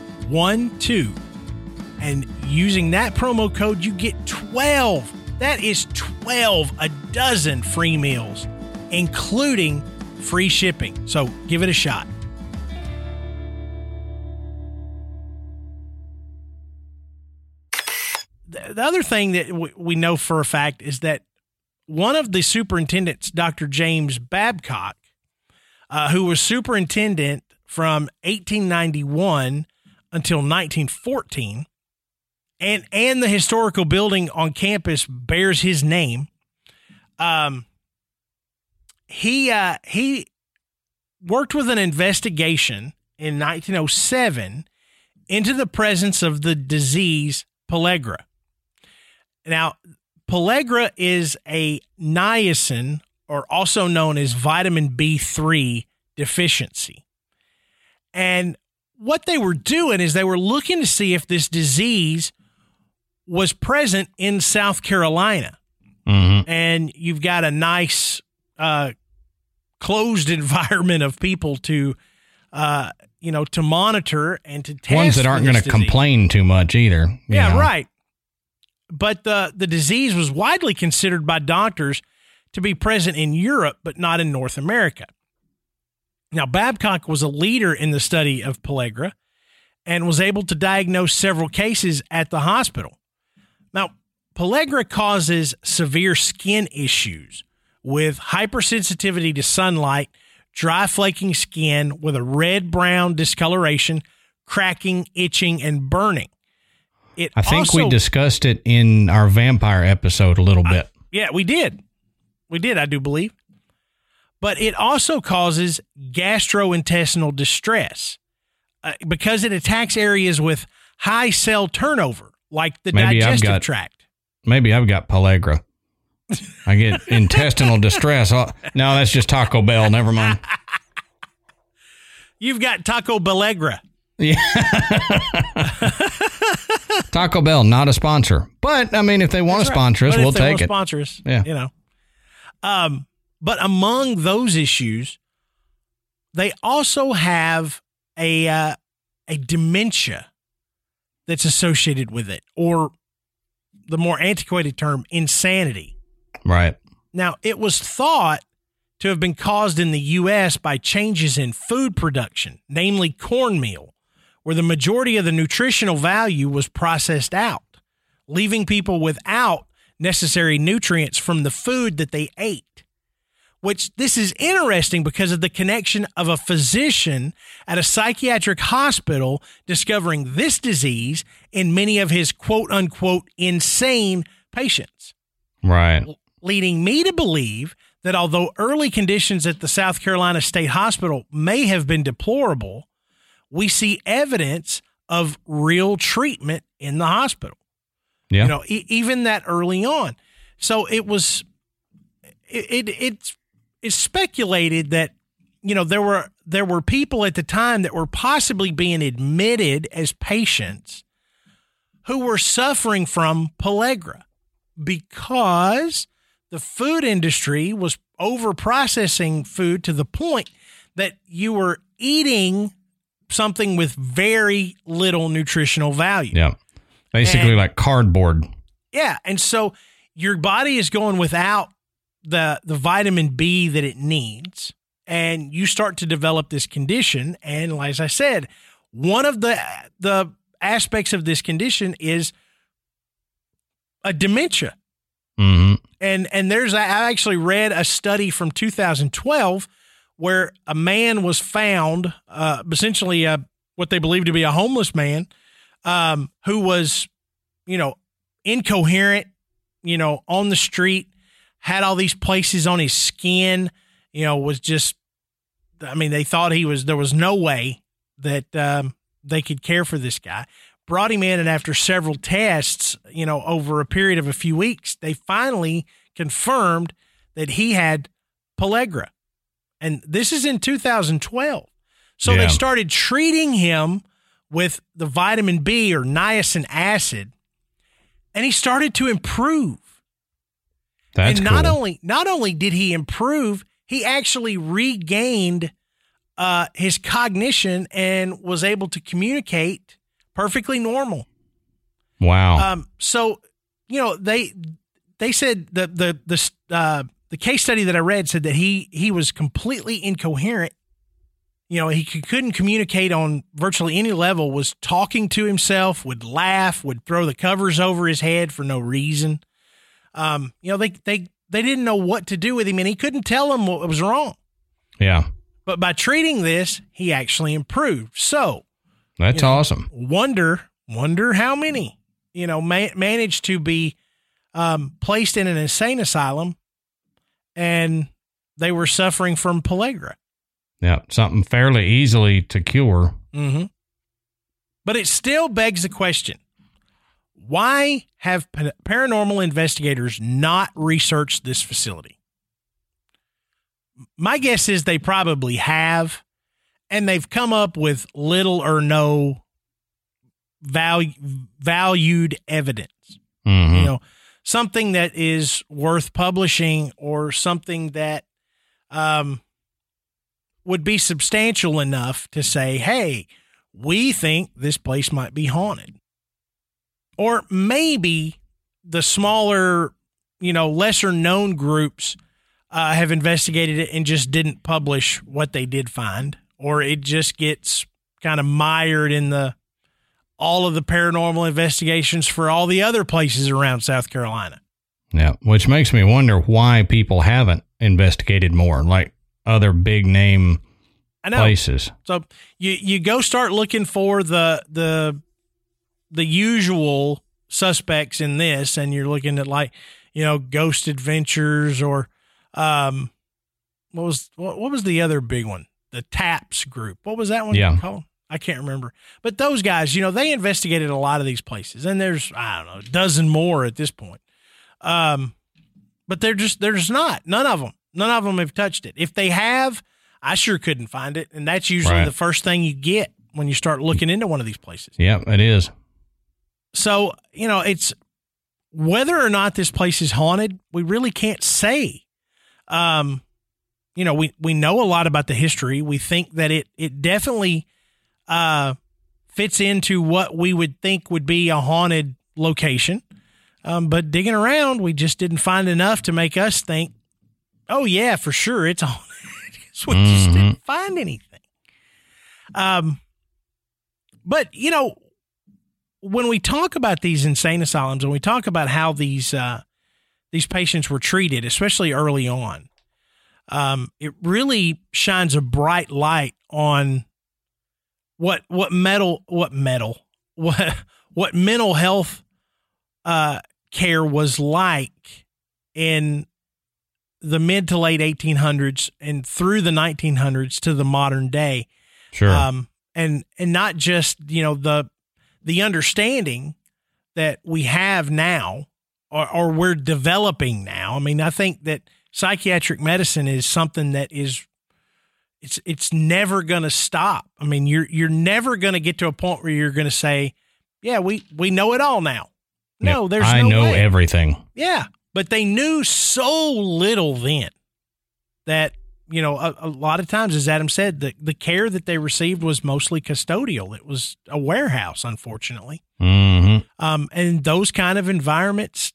one two. And using that promo code, you get twelve. That is twelve, a dozen free meals, including free shipping. So give it a shot. The other thing that we know for a fact is that one of the superintendents, Doctor James Babcock, uh, who was superintendent from eighteen ninety-one until nineteen fourteen, and and the historical building on campus bears his name. Um, he uh, he worked with an investigation in nineteen oh seven into the presence of the disease pellagra. Now, pellagra is a niacin, or also known as vitamin B three deficiency. And what they were doing is they were looking to see if this disease was present in South Carolina. Mm-hmm. And you've got a nice uh, closed environment of people to, uh, you know, to monitor and to test. Ones that aren't going to complain too much either. Yeah, know. right. But the, the disease was widely considered by doctors to be present in Europe, but not in North America. Now, Babcock was a leader in the study of pellagra and was able to diagnose several cases at the hospital. Now, pellagra causes severe skin issues with hypersensitivity to sunlight, dry flaking skin with a red-brown discoloration, cracking, itching, and burning. It I think also, we discussed it in our vampire episode a little bit. I, yeah, we did. We did, I do believe. But it also causes gastrointestinal distress uh, because it attacks areas with high cell turnover, like the maybe digestive got, tract. Maybe I've got pellagra. I get intestinal distress. Oh, no, that's just Taco Bell. Never mind. You've got Taco Bellagra. Yeah. Taco Bell, not a sponsor. But, I mean, if they want That's to sponsor right. us, we'll if they take want it. Sponsor us, yeah. You know. Um, but among those issues, they also have a uh, a dementia that's associated with it, or the more antiquated term, insanity. Right. Now, it was thought to have been caused in the U S by changes in food production, namely cornmeal, where the majority of the nutritional value was processed out, leaving people without necessary nutrients from the food that they ate. Which this is interesting because of the connection of a physician at a psychiatric hospital discovering this disease in many of his quote unquote insane patients. Right. Leading me to believe that although early conditions at the South Carolina State Hospital may have been deplorable, we see evidence of real treatment in the hospital. Yeah. You know, e- even that early on. So it was, it, it it's, it's speculated that, you know, there were, there were people at the time that were possibly being admitted as patients who were suffering from pellagra because the food industry was over processing food to the point that you were eating something with very little nutritional value. Yeah. Basically and, like cardboard. Yeah. And so your body is going without the, the vitamin B that it needs, and you start to develop this condition. And as I said, one of the, the aspects of this condition is a dementia. Mm-hmm. And and there's, I actually read a study from two thousand twelve where a man was found, uh, essentially uh, what they believe to be a homeless man, um, who was, you know, incoherent, you know, on the street, had all these places on his skin, you know, was just, I mean, they thought he was, there was no way that um, they could care for this guy. Brought him in, and after several tests, you know, over a period of a few weeks, they finally confirmed that he had pellagra. And this is in two thousand twelve. So yeah. They started treating him with the vitamin B or niacin acid, and he started to improve. That's and not cool. only not only did he improve, he actually regained uh, his cognition and was able to communicate perfectly normal. Wow. Um, so, you know, they, they said the, the, the, uh, the case study that I read said that he, he was completely incoherent. You know, he could, couldn't communicate on virtually any level, was talking to himself, would laugh, would throw the covers over his head for no reason. Um, you know, they, they, they didn't know what to do with him, and he couldn't tell them what was wrong. Yeah. But by treating this, he actually improved. So, That's you know, awesome. Wonder, wonder how many, you know, ma- managed to be um, placed in an insane asylum, and they were suffering from pellagra. Yeah, something fairly easily to cure. Mm-hmm. But it still begs the question, why have pa- paranormal investigators not researched this facility? My guess is they probably have. And they've come up with little or no value, valued evidence, mm-hmm. you know, something that is worth publishing or something that um, would be substantial enough to say, hey, we think this place might be haunted. Or maybe the smaller, you know, lesser known groups uh, have investigated it and just didn't publish what they did find. Or it just gets kind of mired in the all of the paranormal investigations for all the other places around South Carolina. Yeah, which makes me wonder why people haven't investigated more, like other big name I know. places. So you you go start looking for the the the usual suspects in this, and you're looking at, like, you know, Ghost Adventures or um what was what, what was the other big one? The TAPS group. What was that one yeah. called? I can't remember. But those guys, you know, they investigated a lot of these places, and there's, I don't know, a dozen more at this point. Um, but they're just, there's not, none of them, none of them have touched it. If they have, I sure couldn't find it. And that's usually right. the first thing you get when you start looking into one of these places. Yeah, it is. So, you know, it's whether or not this place is haunted, we really can't say. Um, You know, we, we know a lot about the history. We think that it, it definitely uh, fits into what we would think would be a haunted location. Um, but digging around, we just didn't find enough to make us think Oh, yeah, for sure. It's all, it's we mm-hmm. just didn't find anything. Um, but, you know, when we talk about these insane asylums and we talk about how these, uh, these patients were treated, especially early on, um, it really shines a bright light on what, what metal, what metal, what, what mental health, uh, care was like in the mid to late eighteen hundreds and through the nineteen hundreds to the modern day. Sure. Um, and, and not just, you know, the, the understanding that we have now or, or we're developing now. I mean, I think that psychiatric medicine is something that is, it's, it's never going to stop. I mean, you're, you're never going to get to a point where you're going to say, yeah, we, we know it all now. No, yep, there's I no know way. everything. Yeah. But they knew so little then that, you know, a, a lot of times, as Adam said, the, the care that they received was mostly custodial. It was a warehouse, unfortunately. Mm-hmm. Um, and those kind of environments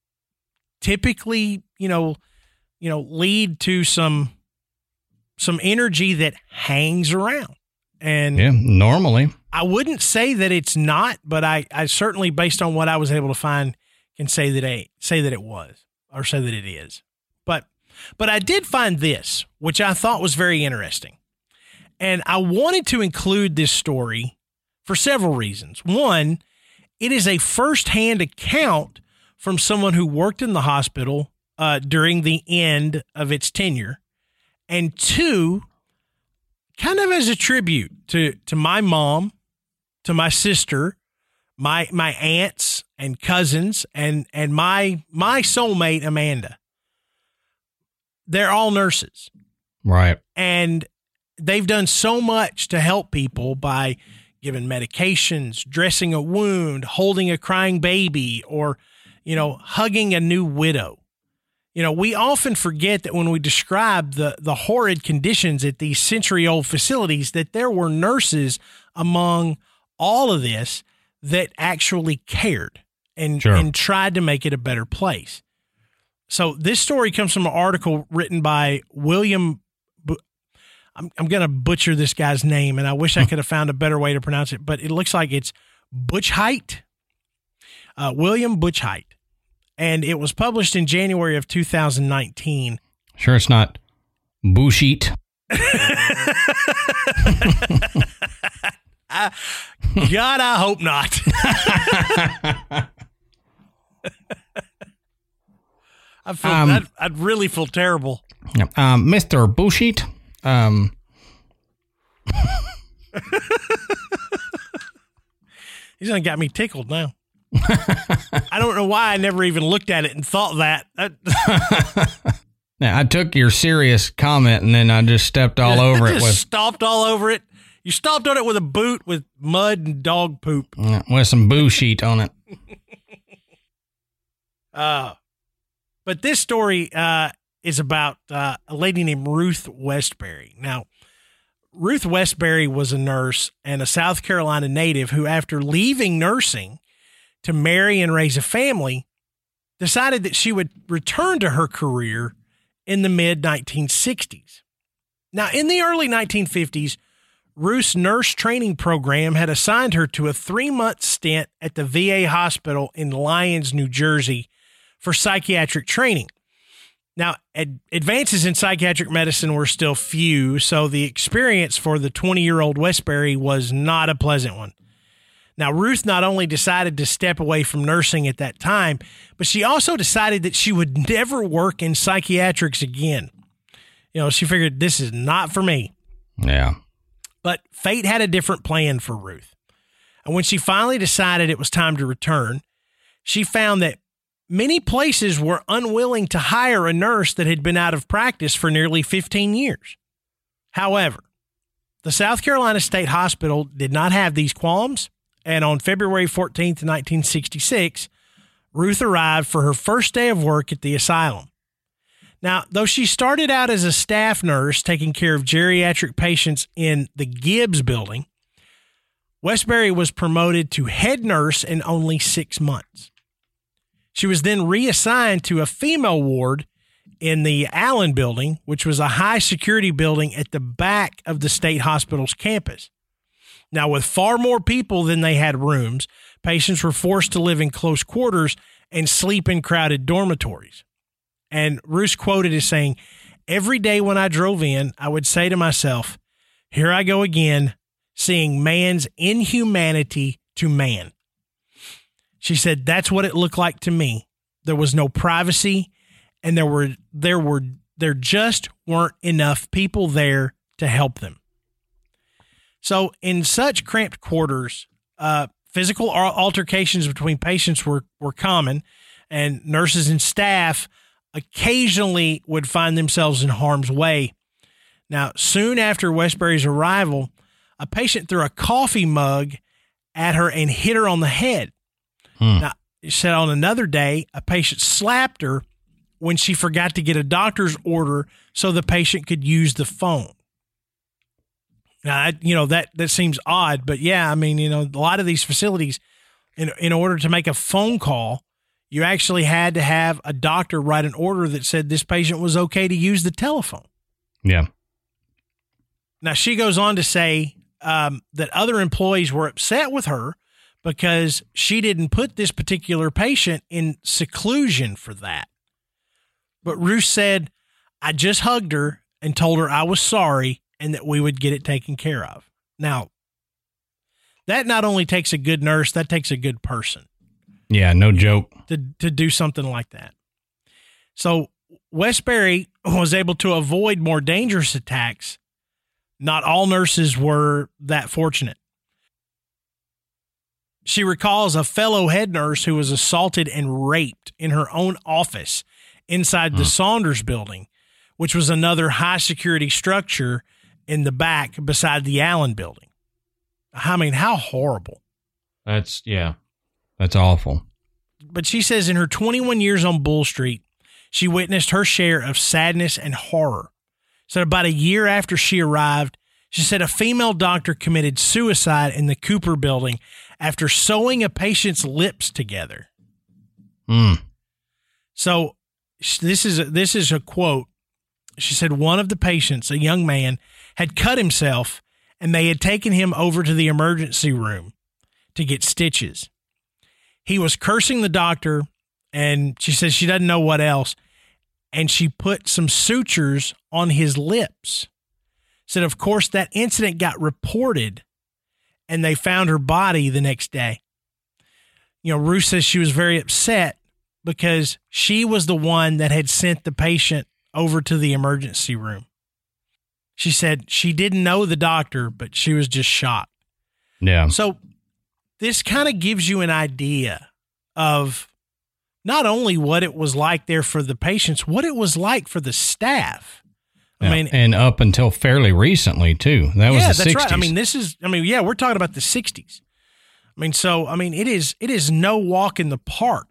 typically, you know, you know, lead to some, some energy that hangs around. And yeah, normally I wouldn't say that it's not, but I, I certainly, based on what I was able to find, can say that I say that it was, or say that it is. But, but I did find this, which I thought was very interesting. And I wanted to include this story for several reasons. One, it is a firsthand account from someone who worked in the hospital uh, during the end of its tenure. And two, kind of as a tribute to, to my mom, to my sister, my my aunts and cousins, and and my my soulmate Amanda. They're all nurses, right? And they've done so much to help people by giving medications, dressing a wound, holding a crying baby, or, you know, hugging a new widow. You know, we often forget that when we describe the the horrid conditions at these century-old facilities, that there were nurses among all of this that actually cared and, sure. and tried to make it a better place. So this story comes from an article written by William. Bu- I'm, I'm going to butcher this guy's name, and I wish I could have found a better way to pronounce it, but it looks like it's Butchheit, uh, William Butchheit. And it was published in January of two thousand nineteen. Sure, it's not Bushit. I, God, I hope not. I feel um, I'd, I'd really feel terrible. Um, Mister Bushit. Um, He's gonna got me tickled now. I don't know why I never even looked at it and thought that. Now, I took your serious comment and then I just stepped all over just it with stomped all over it. You stomped on it with a boot with mud and dog poop. Uh, with some boo sheet on it. uh, but this story uh, is about uh, a lady named Ruth Westbury. Now, Ruth Westbury was a nurse and a South Carolina native who, after leaving nursing to marry and raise a family, decided that she would return to her career in the mid nineteen sixties. Now, in the early nineteen fifties, Ruth's nurse training program had assigned her to a three-month stint at the V A hospital in Lyons, New Jersey for psychiatric training. Now, ad- advances in psychiatric medicine were still few, so the experience for the twenty-year-old Westbury was not a pleasant one. Now, Ruth not only decided to step away from nursing at that time, but she also decided that she would never work in psychiatrics again. You know, she figured, this is not for me. Yeah. But fate had a different plan for Ruth. And when she finally decided it was time to return, she found that many places were unwilling to hire a nurse that had been out of practice for nearly fifteen years. However, the South Carolina State Hospital did not have these qualms, and on February fourteenth, nineteen sixty-six, Ruth arrived for her first day of work at the asylum. Now, though she started out as a staff nurse taking care of geriatric patients in the Gibbs building, Westbury was promoted to head nurse in only six months. She was then reassigned to a female ward in the Allen building, which was a high security building at the back of the state hospital's campus. Now, with far more people than they had rooms, patients were forced to live in close quarters and sleep in crowded dormitories. And Roos quoted as saying, "Every day when I drove in, I would say to myself, here I go again, seeing man's inhumanity to man." She said, that's what it looked like to me. There was no privacy, and there were there were there just weren't enough people there to help them. So in such cramped quarters, uh, physical altercations between patients were, were common, and nurses and staff occasionally would find themselves in harm's way. Now, soon after Westbury's arrival, a patient threw a coffee mug at her and hit her on the head. Hmm. Now, she said on another day, a patient slapped her when she forgot to get a doctor's order so the patient could use the phone. Now, I, you know, that, that seems odd, but yeah, I mean, you know, a lot of these facilities, in, in order to make a phone call, you actually had to have a doctor write an order that said this patient was okay to use the telephone. Yeah. Now, she goes on to say um, that other employees were upset with her because she didn't put this particular patient in seclusion for that. But Roos said, I just hugged her and told her I was sorry and that we would get it taken care of. Now, that not only takes a good nurse, that takes a good person. Yeah, no joke. To, to do something like that. So Westbury was able to avoid more dangerous attacks. Not all nurses were that fortunate. She recalls a fellow head nurse who was assaulted and raped in her own office inside the mm. Saunders building, which was another high security structure in the back beside the Allen building. I mean, how horrible. That's, yeah, that's awful. But she says in her twenty-one years on Bull Street, she witnessed her share of sadness and horror. So about a year after she arrived, she said a female doctor committed suicide in the Cooper building after sewing a patient's lips together. Mm. So this is a, this is a quote. She said one of the patients, a young man, had cut himself and they had taken him over to the emergency room to get stitches. He was cursing the doctor, and she says she doesn't know what else, and she put some sutures on his lips. Said, of course, that incident got reported, and they found her body the next day. You know, Ruth says she was very upset because she was the one that had sent the patient over to the emergency room. She said she didn't know the doctor, but she was just shocked. Yeah. So this kind of gives you an idea of not only what it was like there for the patients, what it was like for the staff. I yeah, mean, and up until fairly recently too. That was yeah, the that's sixties. right. I mean, this is, I mean, yeah, we're talking about the sixties. I mean, so, I mean, it is, it is no walk in the park.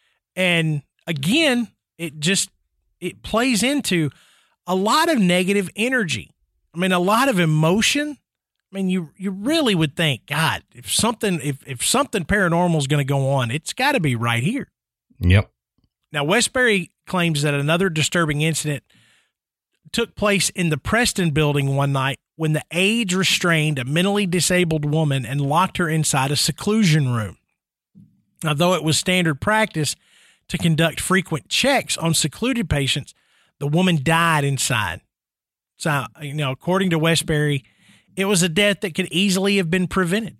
And again, it just, it plays into a lot of negative energy. I mean, a lot of emotion. I mean, you you really would think, God, if something if, if something paranormal is going to go on, it's got to be right here. Yep. Now, Westbury claims that another disturbing incident took place in the Preston building one night when the aides restrained a mentally disabled woman and locked her inside a seclusion room. Now, though it was standard practice to conduct frequent checks on secluded patients, the woman died inside. So, you know, according to Westbury, it was a death that could easily have been prevented.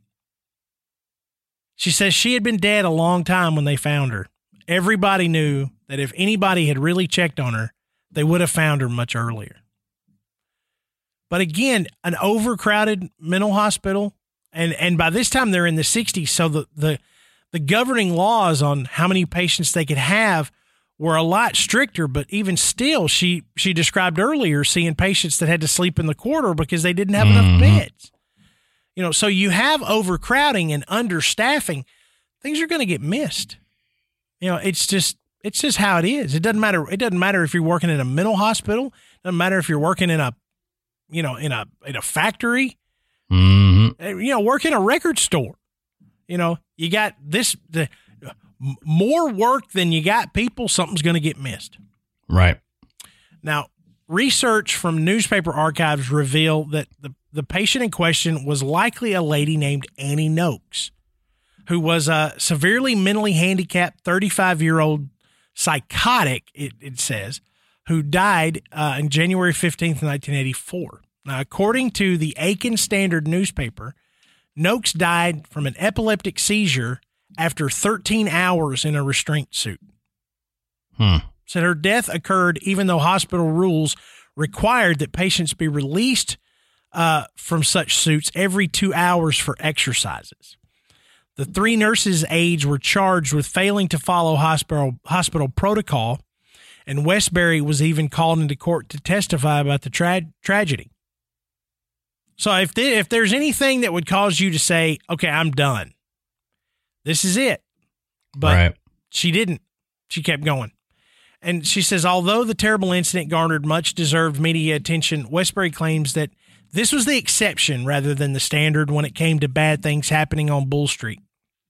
She says she had been dead a long time when they found her. Everybody knew that if anybody had really checked on her, they would have found her much earlier. But again, an overcrowded mental hospital, and, and by this time they're in the sixties, so the, the, the governing laws on how many patients they could have were a lot stricter, but even still, she she described earlier seeing patients that had to sleep in the corridor because they didn't have mm-hmm. enough beds. You know, so you have overcrowding and understaffing, things are going to get missed. You know, it's just it's just how it is. It doesn't matter. It doesn't matter if you're working in a mental hospital. It doesn't matter if you're working in a, you know, in a in a factory. Mm-hmm. You know, work in a record store. You know, you got this the. More work than you got people, something's going to get missed. Right. Now, research from newspaper archives reveal that the, the patient in question was likely a lady named Annie Noakes, who was a severely mentally handicapped thirty-five-year-old psychotic, it, it says, who died uh, on January fifteenth, nineteen eighty-four. Now, according to the Aiken Standard newspaper, Noakes died from an epileptic seizure after thirteen hours in a restraint suit. Hmm. Said her death occurred even though hospital rules required that patients be released uh, from such suits every two hours for exercises. The three nurses' aides were charged with failing to follow hospital hospital protocol, and Westbury was even called into court to testify about the tra- tragedy. So if the, if there's anything that would cause you to say, okay, I'm done, this is it. But right. She didn't. She kept going. And she says, although the terrible incident garnered much deserved media attention, Westbury claims that this was the exception rather than the standard when it came to bad things happening on Bull Street.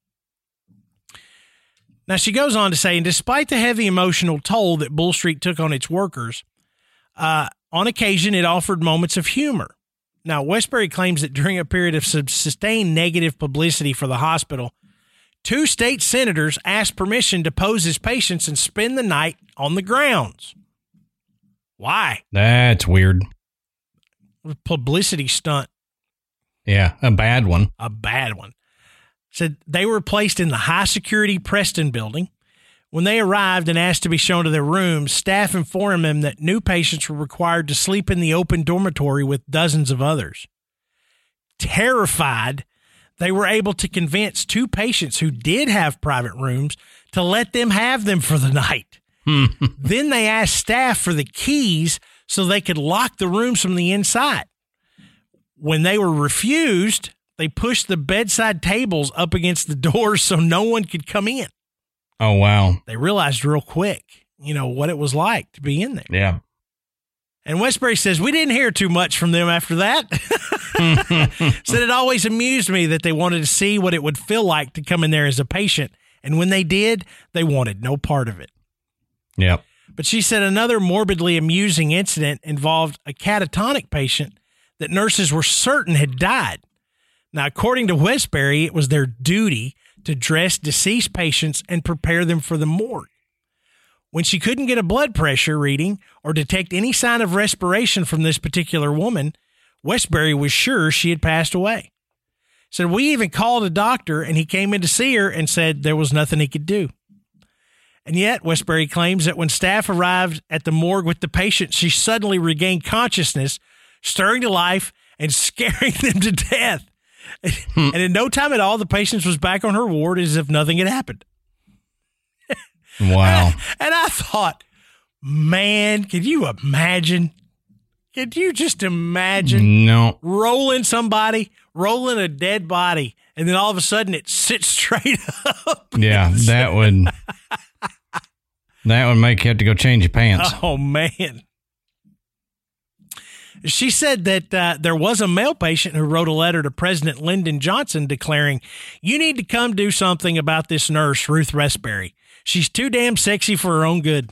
Now, she goes on to say, and despite the heavy emotional toll that Bull Street took on its workers, uh, on occasion it offered moments of humor. Now, Westbury claims that during a period of sustained negative publicity for the hospital, two state senators asked permission to pose as patients and spend the night on the grounds. Why? That's weird. Publicity stunt. Yeah, a bad one. A bad one. Said they were placed in the high-security Preston building. When they arrived and asked to be shown to their rooms, staff informed them that new patients were required to sleep in the open dormitory with dozens of others. Terrified, they were able to convince two patients who did have private rooms to let them have them for the night. Then they asked staff for the keys so they could lock the rooms from the inside. When they were refused, they pushed the bedside tables up against the doors so no one could come in. Oh, wow. They realized real quick, you know, what it was like to be in there. Yeah. And Westbury says, we didn't hear too much from them after that. Said it always amused me that they wanted to see what it would feel like to come in there as a patient. And when they did, they wanted no part of it. Yep. But she said another morbidly amusing incident involved a catatonic patient that nurses were certain had died. Now, according to Westbury, it was their duty to dress deceased patients and prepare them for the morgue. When she couldn't get a blood pressure reading or detect any sign of respiration from this particular woman, Westbury was sure she had passed away. Said, we even called a doctor and he came in to see her and said there was nothing he could do. And yet, Westbury claims that when staff arrived at the morgue with the patient, she suddenly regained consciousness, stirring to life and scaring them to death. And in no time at all, the patient was back on her ward as if nothing had happened. Wow. And I, and I thought, man, could you imagine? Could you just imagine no. rolling somebody, rolling a dead body, and then all of a sudden it sits straight up? Yeah, that would that would make you have to go change your pants. Oh, man. She said that uh, there was a male patient who wrote a letter to President Lyndon Johnson declaring, you need to come do something about this nurse, Ruth Westbury. She's too damn sexy for her own good.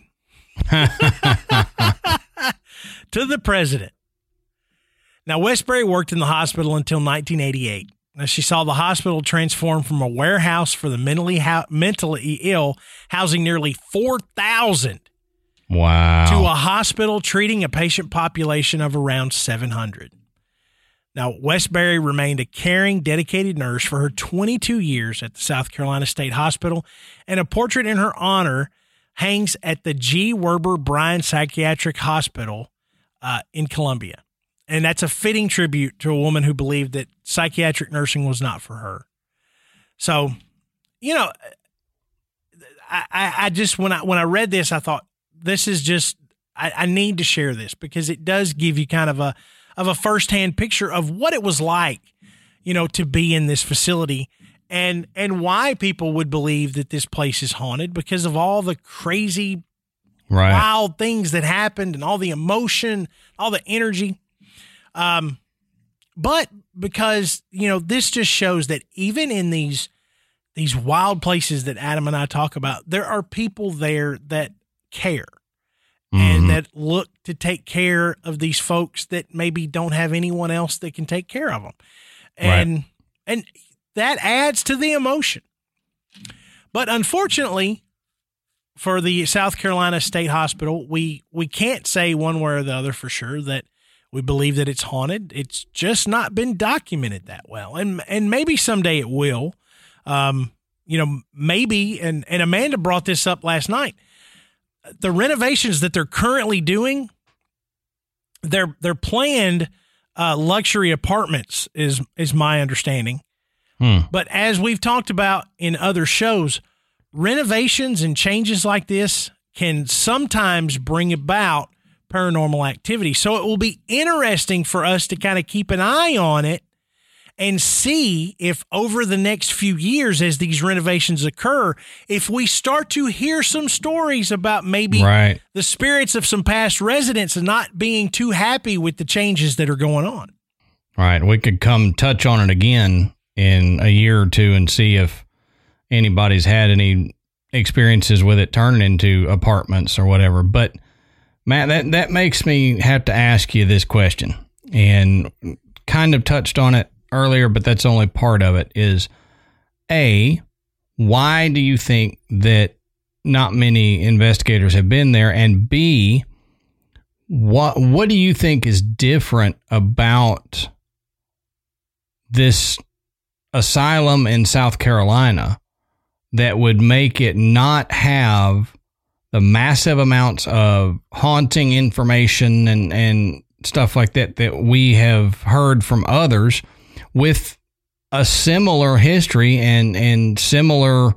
To the president. Now, Westbury worked in the hospital until nineteen eighty-eight. Now, she saw the hospital transform from a warehouse for the mentally ho- mentally ill, housing nearly four thousand. Wow. To a hospital treating a patient population of around seven hundred. Now, Westbury remained a caring, dedicated nurse for her twenty-two years at the South Carolina State Hospital, and a portrait in her honor hangs at the G. Werber Bryan Psychiatric Hospital uh, in Columbia. And that's a fitting tribute to a woman who believed that psychiatric nursing was not for her. So, you know, I, I, I just, when I, when I read this, I thought, this is just, I, I need to share this because it does give you kind of a, of a firsthand picture of what it was like, you know, to be in this facility and, and why people would believe that this place is haunted because of all the crazy, right. wild things that happened and all the emotion, all the energy. Um, but because, you know, this just shows that even in these, these wild places that Adam and I talk about, there are people there that care mm-hmm. and that look to take care of these folks that maybe don't have anyone else that can take care of them. And, right. and that adds to the emotion. But unfortunately, for the South Carolina State Hospital, we, we can't say one way or the other for sure that we believe that it's haunted. It's just not been documented that well. And and maybe someday it will. Um, you know, maybe, and, and Amanda brought this up last night. The renovations that they're currently doing, they're they're planned uh, luxury apartments is is my understanding. Hmm. But as we've talked about in other shows, renovations and changes like this can sometimes bring about paranormal activity. So it will be interesting for us to kind of keep an eye on it and see if over the next few years, as these renovations occur, if we start to hear some stories about maybe right. the spirits of some past residents not being too happy with the changes that are going on. Right. We could come touch on it again in a year or two and see if anybody's had any experiences with it turning into apartments or whatever. But Matt, that, that makes me have to ask you this question, and kind of touched on it earlier, but that's only part of it. Is A, why do you think that not many investigators have been there? And B, what, what do you think is different about this asylum in South Carolina that would make it not have the massive amounts of haunting information and, and stuff like that that we have heard from others with a similar history and, and similar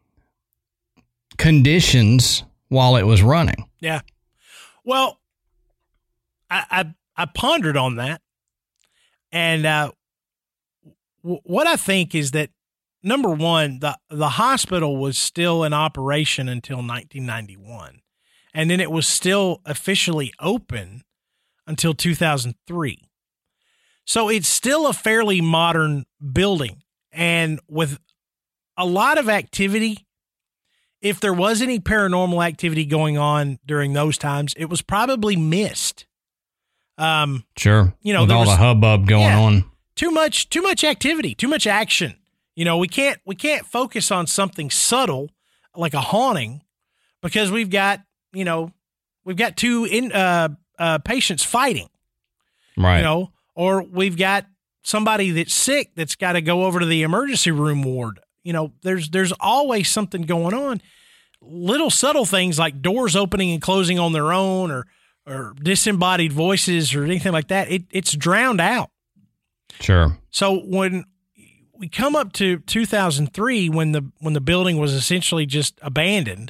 conditions while it was running? Yeah. Well, I, I, I pondered on that. And uh, w- what I think is that, number one, the, the hospital was still in operation until nineteen ninety-one. And then it was still officially open until two thousand three. So it's still a fairly modern building. And with a lot of activity, if there was any paranormal activity going on during those times, it was probably missed. Um, sure. You know, with all was, the hubbub going yeah, on. Too much, too much activity, too much action. You know, we can't, we can't focus on something subtle like a haunting because we've got, you know, we've got two in, uh, uh, patients fighting, right. You know, or we've got somebody that's sick that's got to go over to the emergency room ward. You know, there's, there's always something going on. Little subtle things like doors opening and closing on their own, or, or disembodied voices or anything like that. It, it's drowned out. Sure. So when we come up to two thousand three, when the, when the building was essentially just abandoned,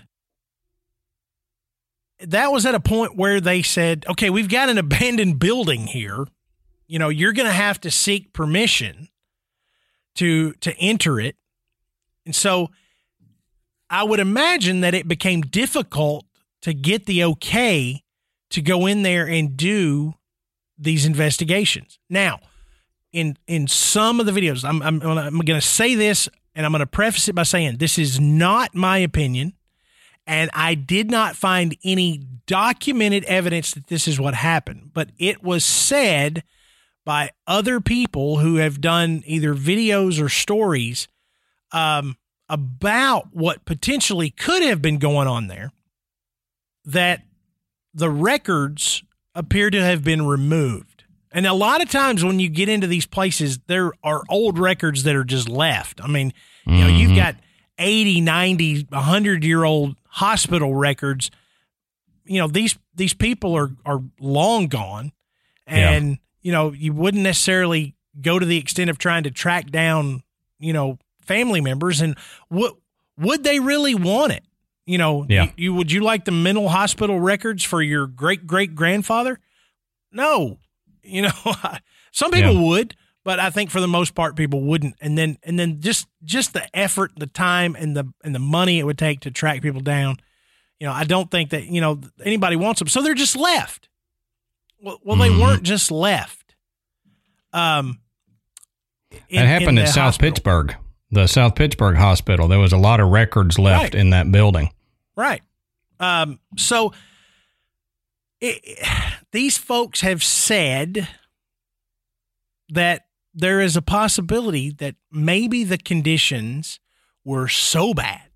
that was at a point where they said, okay, we've got an abandoned building here. You know, you're going to have to seek permission to, to enter it. And so I would imagine that it became difficult to get the okay to go in there and do these investigations. Now, in, in some of the videos, I'm, I'm, I'm going to say this, and I'm going to preface it by saying this is not my opinion. And I did not find any documented evidence that this is what happened, but it was said by other people who have done either videos or stories um, about what potentially could have been going on there, that the records appear to have been removed. And a lot of times when you get into these places, there are old records that are just left. I mean, you know, Mm-hmm. you've got eighty, ninety, one hundred year old hospital records. You know, these, these people are, are long gone, and, yeah. you know, you wouldn't necessarily go to the extent of trying to track down, you know, family members. And what, would they really want it? You know, yeah. you, you, would you like the mental hospital records for your great great grandfather? No, you know, some people yeah. would, but I think for the most part, people wouldn't. And then, and then just, just the effort, the time, and the, and the money it would take to track people down. You know, I don't think that, you know, anybody wants them. So they're just left. Well, well Mm-hmm. they weren't just left. Um, in, that happened at South hospital. Pittsburgh, the South Pittsburgh Hospital. There was a lot of records left Right. in that building. Right. Um, so it, these folks have said that there is a possibility that maybe the conditions were so bad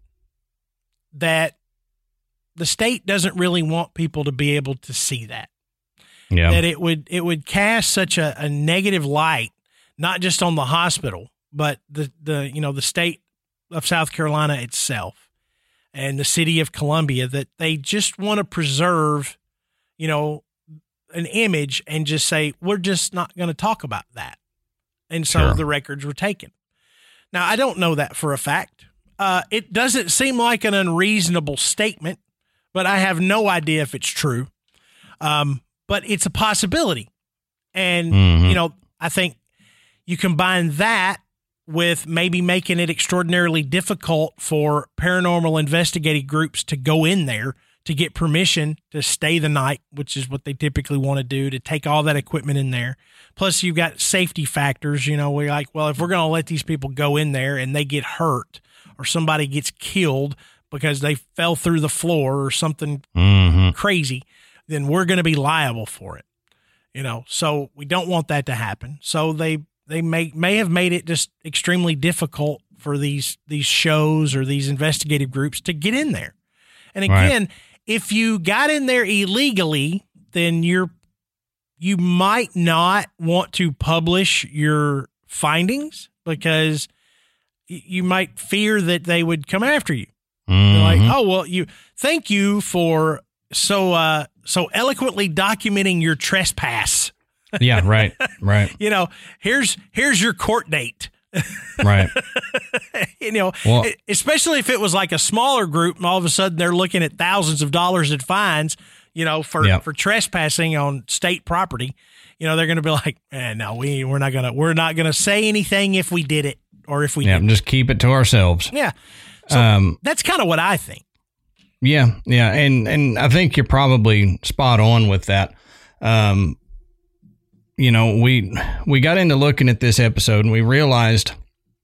that the state doesn't really want people to be able to see that. Yeah. That it would it would cast such a, a negative light, not just on the hospital, but the, the you know the state of South Carolina itself and the city of Columbia, that they just want to preserve, you know, an image and just say, we're just not going to talk about that. And so sure. the records were taken. Now, I don't know that for a fact. Uh, it doesn't seem like an unreasonable statement, but I have no idea if it's true. Um, but it's a possibility. And, mm-hmm. you know, I think you combine that with maybe making it extraordinarily difficult for paranormal investigative groups to go in there to get permission to stay the night, which is what they typically want to do, to take all that equipment in there. Plus, you've got safety factors. You know, we're like, well, if we're going to let these people go in there and they get hurt or somebody gets killed because they fell through the floor or something mm-hmm. crazy, then we're going to be liable for it. You know, so we don't want that to happen. So they they may may have made it just extremely difficult for these these shows or these investigative groups to get in there. And again, right. if you got in there illegally, then you're you might not want to publish your findings because you might fear that they would come after you. Mm-hmm. They're like, oh, well, you thank you for so uh, so eloquently documenting your trespass. Yeah, right, right. You know, here's here's your court date. Right. You know, well, especially if it was like a smaller group and all of a sudden they're looking at thousands of dollars in fines, you know, for, yep. for trespassing on state property. You know, they're going to be like, eh, no, we, we're not going to, we're not going to say anything if we did it or if we yeah, didn't. Just keep it to ourselves. Yeah. So um, that's kind of what I think. Yeah. Yeah. And, and I think you're probably spot on with that. Um, You know, we we got into looking at this episode and we realized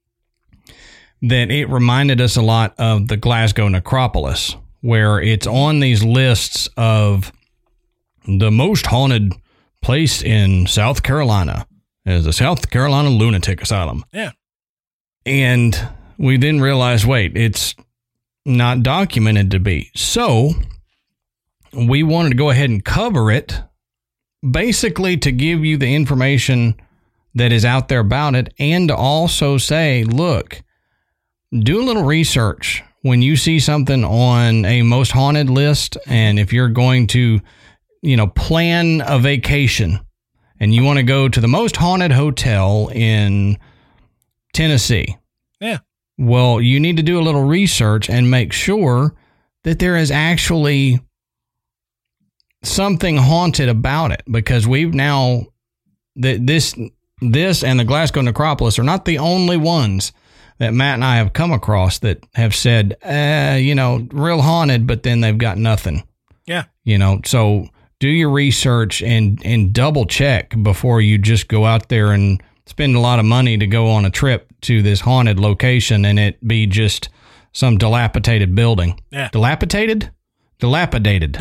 that it reminded us a lot of the Glasgow necropolis, where it's on these lists of the most haunted place in South Carolina as the South Carolina Lunatic Asylum. Yeah. And we then realized, wait, it's not documented to be. So we wanted to go ahead and cover it, basically to give you the information that is out there about it, and to also say, look, do a little research when you see something on a most haunted list. And if you're going to, you know, plan a vacation and you want to go to the most haunted hotel in Tennessee. Yeah. Well, you need to do a little research and make sure that there is actually something haunted about it, because we've now that this this and the Glasgow necropolis are not the only ones that Matt and I have come across that have said, uh, you know, real haunted, but then they've got nothing. Yeah. You know, so do your research and and double check before you just go out there and spend a lot of money to go on a trip to this haunted location and it be just some dilapidated building. Yeah. Dilapidated? Dilapidated.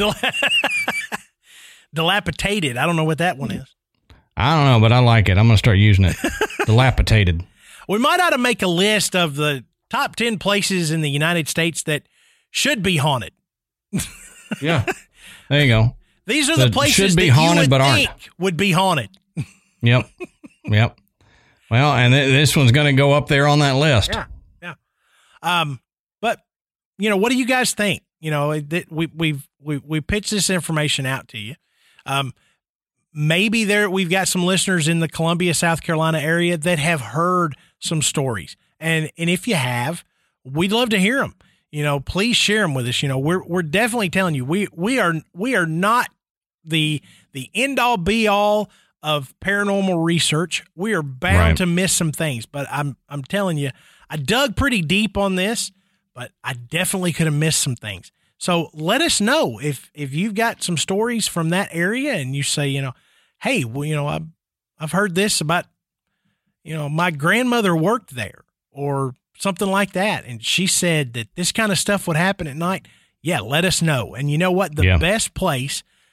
Dilapidated. I don't know what that one is. I don't know, but I like it. I'm going to start using it. Dilapidated. We might ought to make a list of the top ten places in the United States that should be haunted. Yeah. There you go. These are the, the places should be that haunted, you would but think aren't. would be haunted. Yep. Yep. Well, and th- this one's going to go up there on that list. Yeah. Yeah. Um, but, you know, what do you guys think? You know, that we we've we we pitched this information out to you. Um, maybe there we've got some listeners in the Columbia, South Carolina area that have heard some stories, and and if you have, we'd love to hear them. You know, please share them with us. You know, we're we're definitely telling you we we are we are not the the end all be all of paranormal research. We are bound right. to miss some things, but I'm I'm telling you, I dug pretty deep on this. But I definitely could have missed some things. So let us know if if you've got some stories from that area and you say, you know, hey, well, you know, I've, I've heard this about, you know, my grandmother worked there or something like that. And she said that this kind of stuff would happen at night. Yeah, let us know. And you know what? The yeah. best place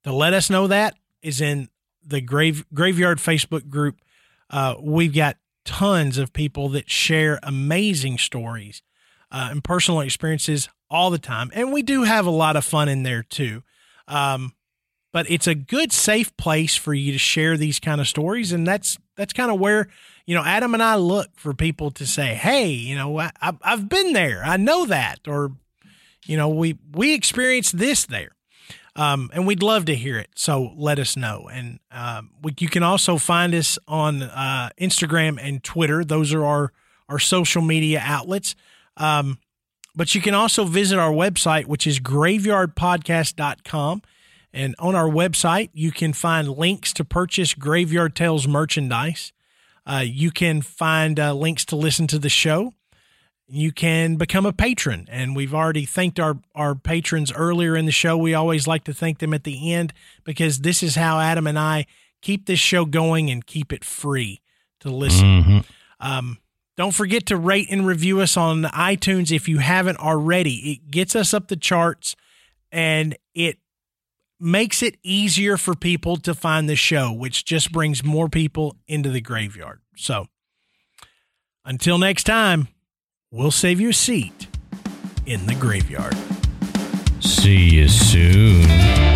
to let us know that is in the grave graveyard Facebook group. Uh, we've got tons of people that share amazing stories uh, and personal experiences all the time. And we do have a lot of fun in there too. Um, but it's a good, safe place for you to share these kind of stories. And that's, that's kind of where, you know, Adam and I look for people to say, hey, you know, I, I've been there. I know that, or, you know, we, we experienced this there. Um, and we'd love to hear it. So let us know. And, um, we, you can also find us on, uh, Instagram and Twitter. Those are our, our social media outlets. Um, but you can also visit our website, which is graveyard podcast dot com. And on our website, you can find links to purchase Graveyard Tales merchandise. Uh, you can find uh, links to listen to the show. You can become a patron, and we've already thanked our, our patrons earlier in the show. We always like to thank them at the end because this is how Adam and I keep this show going and keep it free to listen. Mm-hmm. Um, don't forget to rate and review us on iTunes if you haven't already. It gets us up the charts, and it makes it easier for people to find the show, which just brings more people into the graveyard. So until next time, we'll save you a seat in the graveyard. See you soon.